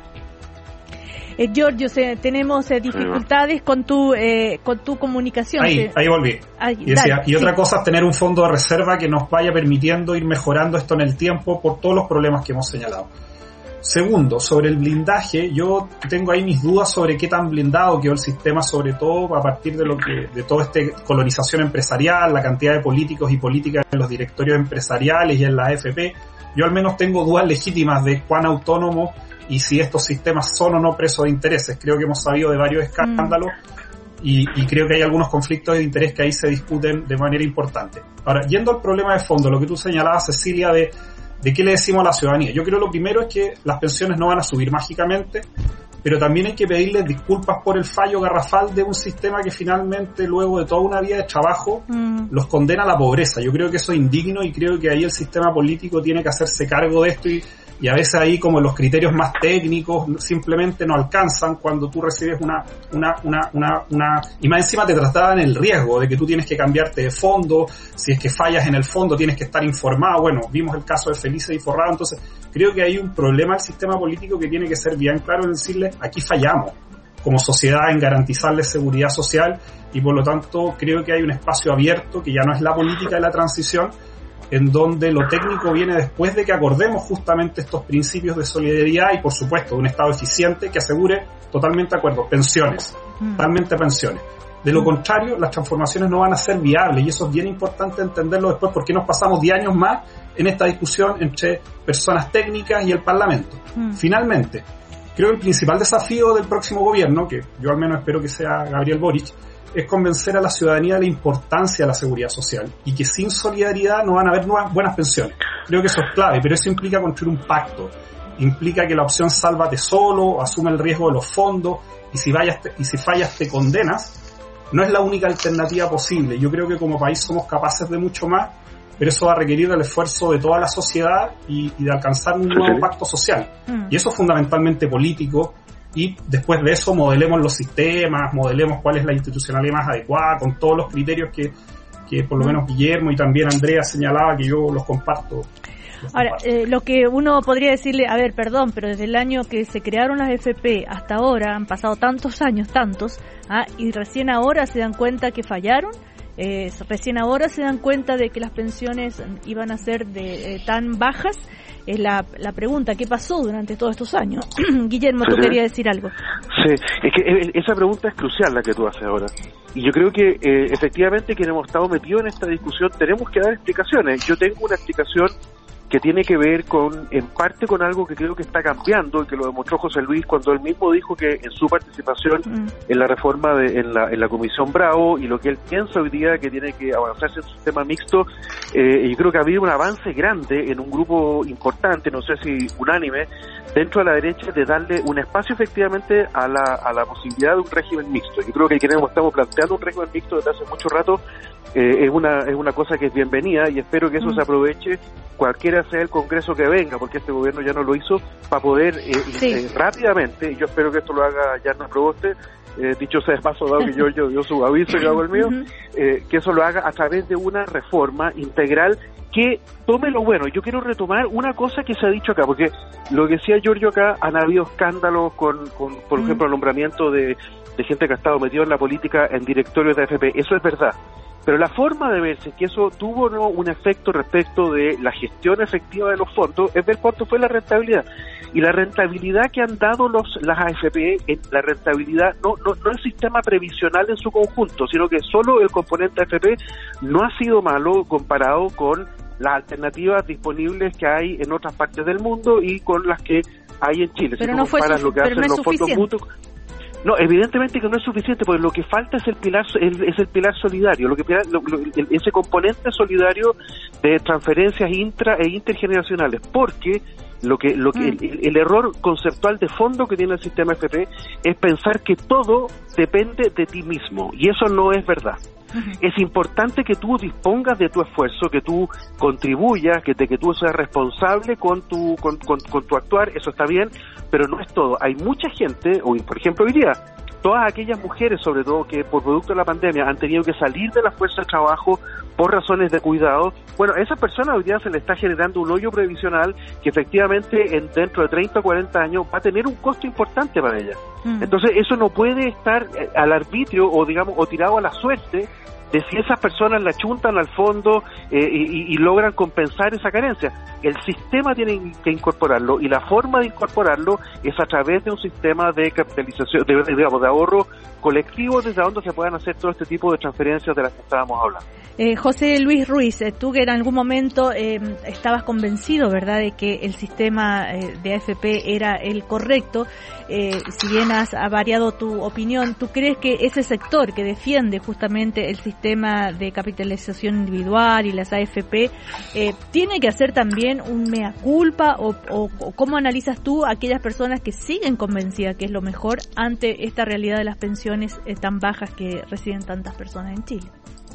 Eh, Giorgio, eh, tenemos eh, dificultades con tu eh, con tu comunicación.
Ahí,
eh.
ahí volví.
Ahí,
y, decía,
dale,
y otra
sí.
cosa es tener un fondo de reserva que nos vaya permitiendo ir mejorando esto en el tiempo por todos los problemas que hemos señalado. Segundo, sobre el blindaje, yo tengo ahí mis dudas sobre qué tan blindado quedó el sistema, sobre todo a partir de lo que de toda esta colonización empresarial, la cantidad de políticos y políticas en los directorios empresariales y en la A F P. Yo al menos tengo dudas legítimas de cuán autónomos y si estos sistemas son o no presos de intereses. Creo que hemos sabido de varios escándalos mm. y, y creo que hay algunos conflictos de interés que ahí se discuten de manera importante. Ahora, yendo al problema de fondo, lo que tú señalabas, Cecilia, de, de qué le decimos a la ciudadanía. Yo creo lo primero es que las pensiones no van a subir mágicamente, pero también hay que pedirles disculpas por el fallo garrafal de un sistema que finalmente, luego de toda una vida de trabajo, mm. los condena a la pobreza. Yo creo que eso es indigno y creo que ahí el sistema político tiene que hacerse cargo de esto y Y a veces ahí como los criterios más técnicos simplemente no alcanzan cuando tú recibes una, una, una, una, una, y más encima te trataban el riesgo de que tú tienes que cambiarte de fondo, si es que fallas en el fondo tienes que estar informado. Bueno, vimos el caso de Felices y Forrado, entonces creo que hay un problema del sistema político que tiene que ser bien claro en decirle, aquí fallamos como sociedad en garantizarles seguridad social y por lo tanto creo que hay un espacio abierto que ya no es la política de la transición, en donde lo técnico viene después de que acordemos justamente estos principios de solidaridad y, por supuesto, de un Estado eficiente que asegure, totalmente de acuerdo, pensiones, mm. totalmente pensiones. De lo contrario, las transformaciones no van a ser viables y eso es bien importante entenderlo después porque nos pasamos diez años más en esta discusión entre personas técnicas y el Parlamento. Mm. Finalmente, creo que el principal desafío del próximo gobierno, que yo al menos espero que sea Gabriel Boric, es convencer a la ciudadanía de la importancia de la seguridad social y que sin solidaridad no van a haber nuevas buenas pensiones. Creo que eso es clave, pero eso implica construir un pacto, implica que la opción sálvate solo, asume el riesgo de los fondos y si, vayas te, y si fallas te condenas, no es la única alternativa posible. Yo creo que como país somos capaces de mucho más, pero eso va a requerir el esfuerzo de toda la sociedad y, y de alcanzar un nuevo pacto social. Y eso es fundamentalmente político. Y después de eso modelemos los sistemas, modelemos cuál es la institucionalidad más adecuada, con todos los criterios que, que por lo menos Guillermo y también Andrea señalaba, que yo los comparto. Los
Ahora,
comparto.
Eh, lo que uno podría decirle, a ver, perdón, pero desde el año que se crearon las F P hasta ahora, han pasado tantos años, tantos, ¿ah? Y recién ahora se dan cuenta que fallaron. Eh, recién ahora se dan cuenta de que las pensiones iban a ser de eh, tan bajas. Es la, la pregunta, ¿qué pasó durante todos estos años? Guillermo, tú querías decir algo.
Sí, es que esa pregunta es crucial la que tú haces ahora. Y yo creo que eh, efectivamente quienes hemos estado metidos en esta discusión tenemos que dar explicaciones. Yo tengo una explicación que tiene que ver con, en parte con algo que creo que está cambiando y que lo demostró José Luis cuando él mismo dijo que en su participación mm. en la reforma de, en la en la Comisión Bravo y lo que él piensa hoy día que tiene que avanzarse en un sistema mixto, eh, yo creo que ha habido un avance grande en un grupo importante, no sé si unánime, dentro de la derecha de darle un espacio efectivamente a la a la posibilidad de un régimen mixto. Yo creo que queremos, estamos planteando un régimen mixto desde hace mucho rato. Eh, es una es una cosa que es bienvenida y espero que eso mm. se aproveche cualquiera sea el Congreso que venga, porque este gobierno ya no lo hizo, para poder eh, sí. eh, rápidamente, y yo espero que esto lo haga Yarna Proboste, eh, dicho sea de paso, dado que yo, yo dio su aviso y yo hago el mío, uh-huh. eh, que eso lo haga a través de una reforma integral que tome lo bueno. Yo quiero retomar una cosa que se ha dicho acá, porque lo que decía Giorgio acá, han habido escándalos con, con por uh-huh. ejemplo, el nombramiento de, de gente que ha estado metido en la política en directorios de A F P, eso es verdad. Pero la forma de verse que eso tuvo o no un efecto respecto de la gestión efectiva de los fondos es ver cuánto fue la rentabilidad. Y la rentabilidad que han dado los las A F P, la rentabilidad, no, no, no el sistema previsional en su conjunto, sino que solo el componente A F P no ha sido malo comparado con las alternativas disponibles que hay en otras partes del mundo y con las que hay en Chile.
Pero
si
no fue
comparas lo que hacen
no es
los fondos mutuos. No, evidentemente que no es suficiente, porque lo que falta es el pilar el, es el pilar solidario, lo que lo, lo, ese componente solidario de transferencias intra e intergeneracionales, porque lo que lo que mm. el, el error conceptual de fondo que tiene el sistema F P es pensar que todo depende de ti mismo, y eso no es verdad. Uh-huh. Es importante que tú dispongas de tu esfuerzo, que tú contribuyas, que, te, que tú seas responsable con tu, con, con, con tu actuar, eso está bien, pero no es todo. Hay mucha gente, hoy, por ejemplo hoy día, todas aquellas mujeres sobre todo que por producto de la pandemia han tenido que salir de la fuerza de trabajo por razones de cuidado, bueno, a esas personas hoy día se le está generando un hoyo previsional que efectivamente en dentro de treinta o cuarenta años va a tener un costo importante para ellas. Mm. Entonces eso no puede estar al arbitrio o digamos o tirado a la suerte de si esas personas la chuntan al fondo eh, y, y logran compensar esa carencia. El sistema tiene que incorporarlo y la forma de incorporarlo es a través de un sistema de capitalización, de, digamos, de ahorro colectivo desde donde se puedan hacer todo este tipo de transferencias de las que estábamos hablando.
Eh, José Luis Ruiz, eh, tú que en algún momento eh, estabas convencido, ¿verdad?, de que el sistema eh, de A F P era el correcto, eh, si bien has ha variado tu opinión, ¿tú crees que ese sector que defiende justamente el sistema de capitalización individual y las A F P eh, tiene que hacer también un mea culpa o, o, o cómo analizas tú a aquellas personas que siguen convencidas que es lo mejor ante esta realidad de las pensiones eh, tan bajas que reciben tantas personas en Chile?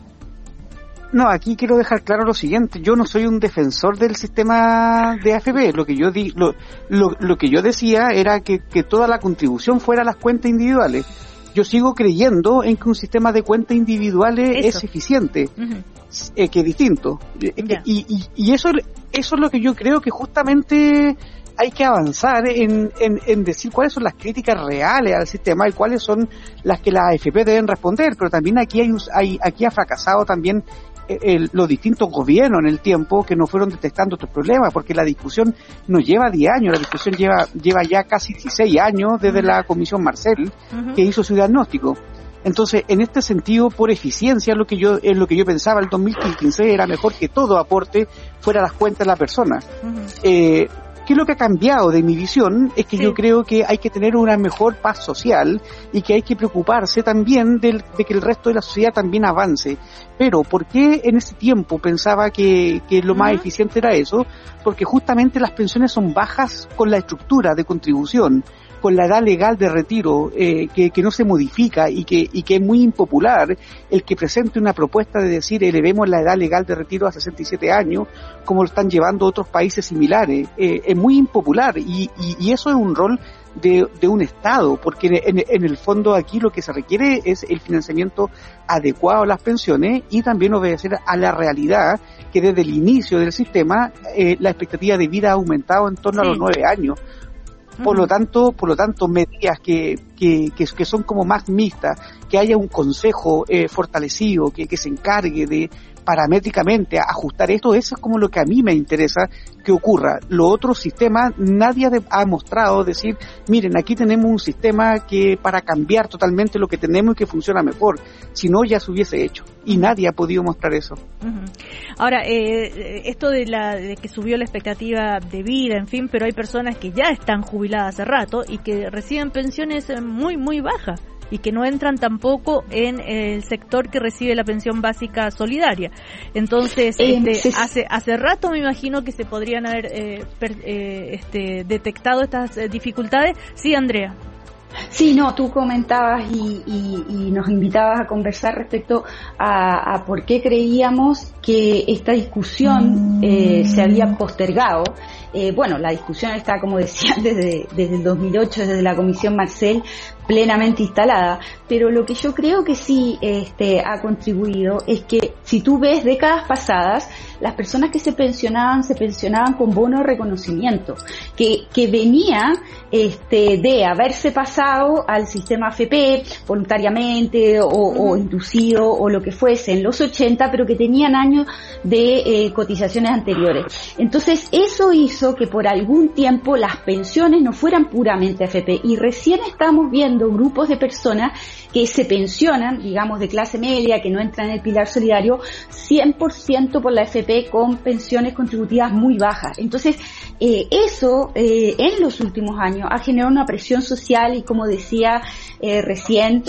No, aquí quiero dejar claro lo siguiente, yo no soy un defensor del sistema de A F P, lo que yo di, lo, lo, lo que yo decía era que, que toda la contribución fuera a las cuentas individuales. Yo sigo creyendo en que un sistema de cuentas individuales eso. es eficiente, uh-huh. eh, que es distinto. Yeah. Y, y, y eso, eso es lo que yo creo que justamente hay que avanzar en, en, en decir cuáles son las críticas reales al sistema y cuáles son las que las A F P deben responder, pero también aquí hay, hay aquí ha fracasado también El, los distintos gobiernos en el tiempo que no fueron detectando estos problemas, porque la discusión no lleva diez años, la discusión lleva lleva ya casi dieciséis años desde uh-huh. la Comisión Marcel uh-huh. que hizo su diagnóstico. Entonces, en este sentido, por eficiencia, lo que yo es lo que yo pensaba el dos mil quince era mejor que todo aporte fuera a las cuentas de la persona. Uh-huh. Eh, ¿Qué es lo que ha cambiado de mi visión? Es que sí. yo creo que hay que tener una mejor paz social y que hay que preocuparse también de, de que el resto de la sociedad también avance. Pero, ¿por qué en ese tiempo pensaba que, que lo más uh-huh. eficiente era eso? Porque justamente las pensiones son bajas con la estructura de contribución, con la edad legal de retiro eh, que, que no se modifica y que, y que es muy impopular el que presente una propuesta de decir elevemos la edad legal de retiro a sesenta y siete años, como lo están llevando otros países similares. Eh, es muy impopular y, y, y eso es un rol de, de un Estado, porque en, en el fondo aquí lo que se requiere es el financiamiento adecuado a las pensiones y también obedecer a la realidad que desde el inicio del sistema eh, la expectativa de vida ha aumentado en torno sí. a los nueve años. Por lo tanto, por lo tanto, medidas que, que, que, que son como más mixtas, que haya un consejo eh, fortalecido, que, que se encargue de paramétricamente ajustar esto, eso es como lo que a mí me interesa que ocurra. Los otros sistemas, nadie ha mostrado decir, miren, aquí tenemos un sistema que para cambiar totalmente lo que tenemos y que funciona mejor, si no ya se hubiese hecho, y nadie ha podido mostrar eso.
Uh-huh. Ahora, eh, esto de la de que subió la expectativa de vida, en fin, pero hay personas que ya están jubiladas hace rato y que reciben pensiones muy, muy bajas y que no entran tampoco en el sector que recibe la pensión básica solidaria. Entonces, eh, este, sí. hace hace rato me imagino que se podrían haber eh, per, eh, este, detectado estas eh, dificultades. Sí, Andrea.
Sí, no, tú comentabas y, y, y nos invitabas a conversar respecto a, a por qué creíamos que esta discusión eh, se había postergado. Eh, bueno, la discusión está, como decía, desde, desde el dos mil ocho, desde la Comisión Marcel, plenamente instalada, pero lo que yo creo que sí este, ha contribuido es que si tú ves décadas pasadas, las personas que se pensionaban, se pensionaban con bono de reconocimiento, que, que venía este, de haberse pasado al sistema A F P voluntariamente o, o inducido o lo que fuese en los ochenta, pero que tenían años de eh, cotizaciones anteriores. Entonces eso hizo que por algún tiempo las pensiones no fueran puramente A F P y recién estamos viendo grupos de personas que se pensionan, digamos de clase media, que no entran en el pilar solidario, cien por ciento por la A F P con pensiones contributivas muy bajas. Entonces, eh, eso eh, en los últimos años ha generado una presión social y, como decía eh, recién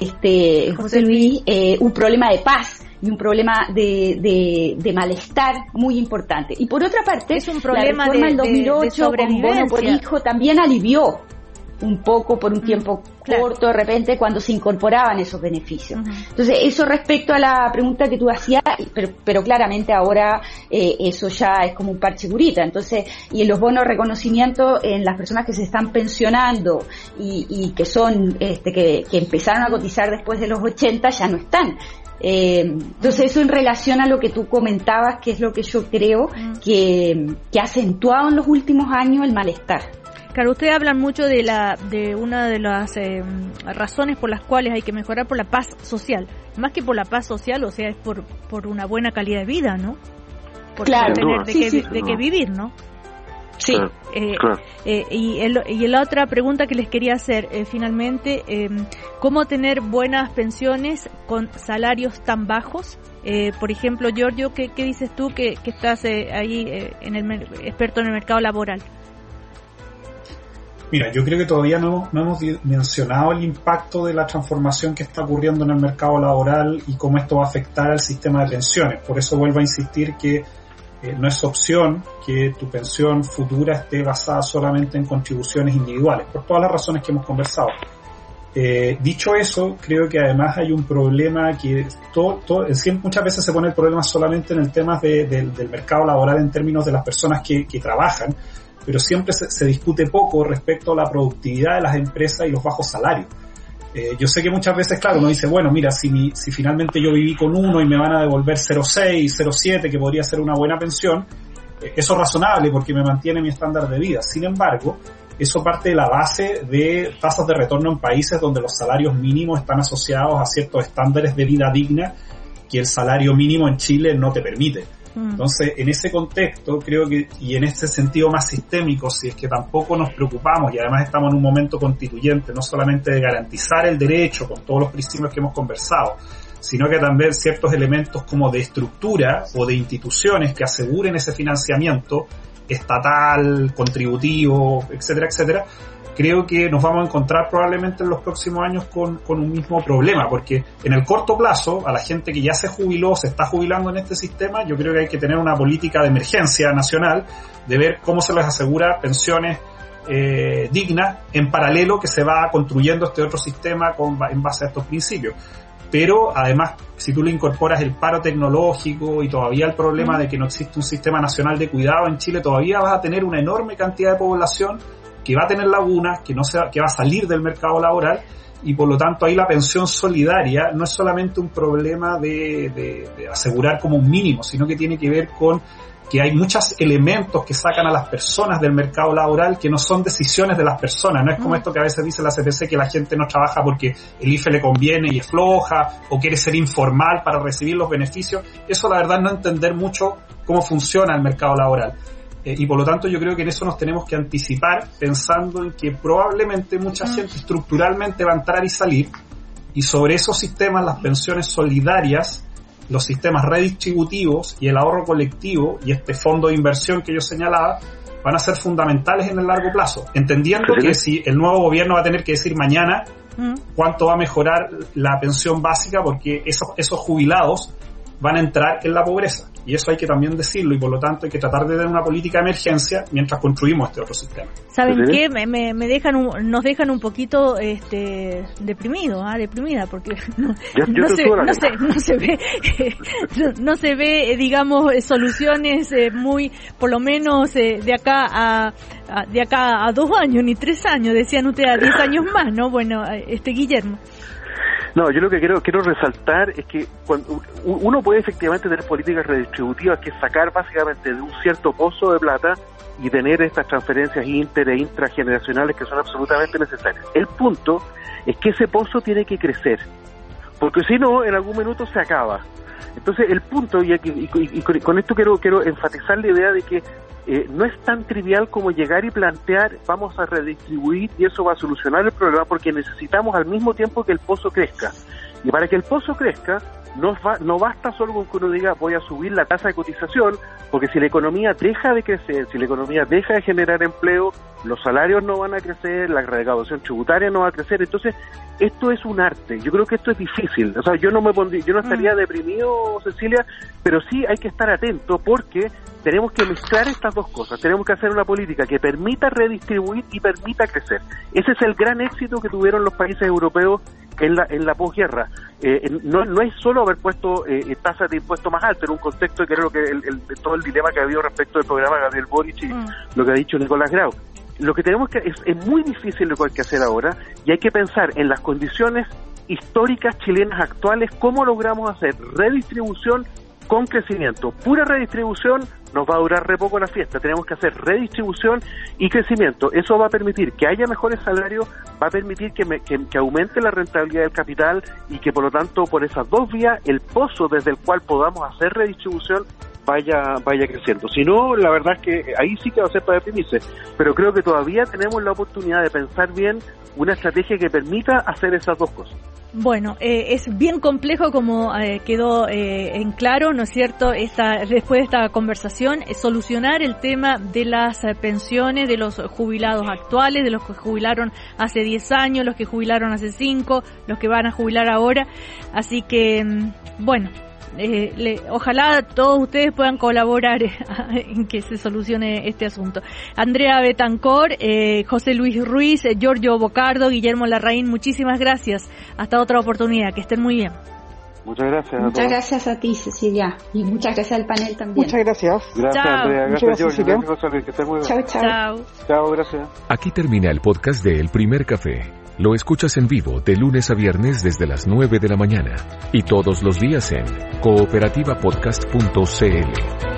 este José Luis, eh, un problema de paz y un problema de, de, de malestar muy importante. Y por otra parte,
es un problema
la reforma
de,
del dos mil ocho
de, de
con bono por hijo también alivió un poco por un tiempo claro. corto de repente cuando se incorporaban esos beneficios. Uh-huh. Entonces, eso respecto a la pregunta que tú hacías, pero, pero claramente ahora eh, eso ya es como un parche curita. Entonces, y en los bonos de reconocimiento en las personas que se están pensionando y, y que son, este, que, que empezaron a cotizar después de los ochenta ya no están. Eh, entonces eso en relación a lo que tú comentabas, que es lo que yo creo que, que ha acentuado en los últimos años el malestar.
Claro, ustedes hablan mucho de la de una de las eh, razones por las cuales hay que mejorar por la paz social, más que por la paz social, o sea, es por por una buena calidad de vida, ¿no? Por
claro,
tener de,
sí,
que,
sí.
de que vivir, ¿no?
Sí,
eh,
claro.
eh, y, el, y la otra pregunta que les quería hacer, eh, finalmente, eh, ¿cómo tener buenas pensiones con salarios tan bajos? Eh, por ejemplo, Giorgio, ¿qué, qué dices tú que, que estás eh, ahí eh, en el experto en el mercado laboral?
Mira, yo creo que todavía no, no hemos mencionado el impacto de la transformación que está ocurriendo en el mercado laboral y cómo esto va a afectar al sistema de pensiones. Por eso vuelvo a insistir que Eh, no es opción que tu pensión futura esté basada solamente en contribuciones individuales, por todas las razones que hemos conversado. Eh, dicho eso, creo que además hay un problema que todo, todo, siempre, muchas veces se pone el problema solamente en el tema de, de, del mercado laboral en términos de las personas que, que trabajan, pero siempre se, se discute poco respecto a la productividad de las empresas y los bajos salarios. Eh, yo sé que muchas veces, claro, uno dice, bueno, mira, si, mi, si finalmente yo viví con uno y me van a devolver cero coma seis, cero coma siete, que podría ser una buena pensión, eh, eso es razonable porque me mantiene mi estándar de vida. Sin embargo, eso parte de la base de tasas de retorno en países donde los salarios mínimos están asociados a ciertos estándares de vida digna que el salario mínimo en Chile no te permite. Entonces, en ese contexto, creo que, y en este sentido más sistémico, si es que tampoco nos preocupamos, y además estamos en un momento constituyente, no solamente de garantizar el derecho con todos los principios que hemos conversado, sino que también ciertos elementos como de estructura o de instituciones que aseguren ese financiamiento estatal, contributivo, etcétera, etcétera, creo que nos vamos a encontrar probablemente en los próximos años con, con un mismo problema, porque en el corto plazo, a la gente que ya se jubiló, se está jubilando en este sistema, yo creo que hay que tener una política de emergencia nacional, de ver cómo se les asegura pensiones eh, dignas, en paralelo que se va construyendo este otro sistema con, en base a estos principios. Pero además, si tú le incorporas el paro tecnológico y todavía el problema de que no existe un sistema nacional de cuidado en Chile, todavía vas a tener una enorme cantidad de población que va a tener lagunas, que no se va, que va a salir del mercado laboral, y por lo tanto ahí la pensión solidaria no es solamente un problema de, de, de asegurar como un mínimo, sino que tiene que ver con que hay muchos elementos que sacan a las personas del mercado laboral que no son decisiones de las personas. No es como esto que a veces dice la C P C, que la gente no trabaja porque el I F E le conviene y es floja, o quiere ser informal para recibir los beneficios. Eso, la verdad, no entender mucho cómo funciona el mercado laboral. Eh, y por lo tanto yo creo que en eso nos tenemos que anticipar, pensando en que probablemente mucha gente estructuralmente va a entrar y salir, y sobre esos sistemas, las pensiones solidarias, los sistemas redistributivos y el ahorro colectivo y este fondo de inversión que yo señalaba van a ser fundamentales en el largo plazo, entendiendo que si el nuevo gobierno va a tener que decir mañana cuánto va a mejorar la pensión básica, porque esos, esos jubilados van a entrar en la pobreza, y eso hay que también decirlo, y por lo tanto hay que tratar de dar una política de emergencia mientras construimos este otro sistema.
¿Saben qué? Me, me, me dejan un, nos dejan un poquito este deprimido, ¿ah? deprimida, porque no,
yo, yo
no, se, no, se, no se ve, no, no se ve, digamos, soluciones eh, muy, por lo menos eh, de acá a, a de acá a dos años, ni tres años, decían ustedes, a diez años más, ¿no? Bueno, este Guillermo.
No, yo lo que quiero quiero resaltar es que cuando uno puede efectivamente tener políticas redistributivas, que es sacar básicamente de un cierto pozo de plata y tener estas transferencias inter e intrageneracionales que son absolutamente necesarias. El punto es que ese pozo tiene que crecer, porque si no, en algún minuto se acaba. Entonces el punto, y, aquí, y, y, y con esto quiero quiero enfatizar la idea de que eh, no es tan trivial como llegar y plantear vamos a redistribuir y eso va a solucionar el problema, porque necesitamos al mismo tiempo que el pozo crezca. Y para que el pozo crezca, no, va, no basta solo con que uno diga voy a subir la tasa de cotización, porque si la economía deja de crecer, si la economía deja de generar empleo, los salarios no van a crecer, la recaudación tributaria no va a crecer. Entonces, esto es un arte. Yo creo que esto es difícil. O sea, yo no me pondría, yo no estaría deprimido, Cecilia, pero sí hay que estar atento porque tenemos que mezclar estas dos cosas. Tenemos que hacer una política que permita redistribuir y permita crecer. Ese es el gran éxito que tuvieron los países europeos en la en la posguerra. Eh, no, no es solo haber puesto eh, tasas de impuestos más altas en un contexto que creo que el, el, todo el dilema que ha habido respecto del programa de Gabriel Boric y mm. lo que ha dicho Nicolás Grau. Lo que tenemos que es, es muy difícil lo que hay que hacer ahora y hay que pensar en las condiciones históricas chilenas actuales, cómo logramos hacer redistribución con crecimiento. Pura redistribución nos va a durar re poco la fiesta. Tenemos que hacer redistribución y crecimiento. Eso va a permitir que haya mejores salarios, va a permitir que, me, que, que aumente la rentabilidad del capital y que por lo tanto por esas dos vías el pozo desde el cual podamos hacer redistribución vaya vaya creciendo. Si no, la verdad es que ahí sí que va a ser para deprimirse, pero creo que todavía tenemos la oportunidad de pensar bien una estrategia que permita hacer esas dos cosas.
Bueno, eh, es bien complejo como eh, quedó eh, en claro, ¿no es cierto?, esta, después de esta conversación, eh, solucionar el tema de las eh, pensiones de los jubilados actuales, de los que jubilaron hace diez años, los que jubilaron hace cinco, los que van a jubilar ahora. Así que, bueno, Eh, le, ojalá todos ustedes puedan colaborar eh, en que se solucione este asunto. Andrea Betancor, eh, José Luis Ruiz, eh, Giorgio Bocardo, Guillermo Larraín, muchísimas gracias. Hasta otra oportunidad, que estén muy bien.
Muchas gracias.
Muchas gracias a ti, Cecilia, y muchas gracias al panel también.
Muchas gracias.
Gracias,
chao.
Andrea. Gracias,
gracias
Giorgio.
Cecilia.
Gracias, José Luis. Que estés muy bien.
Chao, chao.
Chao.
Chao, gracias.
Aquí termina el podcast de El Primer Café. Lo escuchas en vivo de lunes a viernes desde las nueve de la mañana y todos los días en cooperativa podcast punto c l.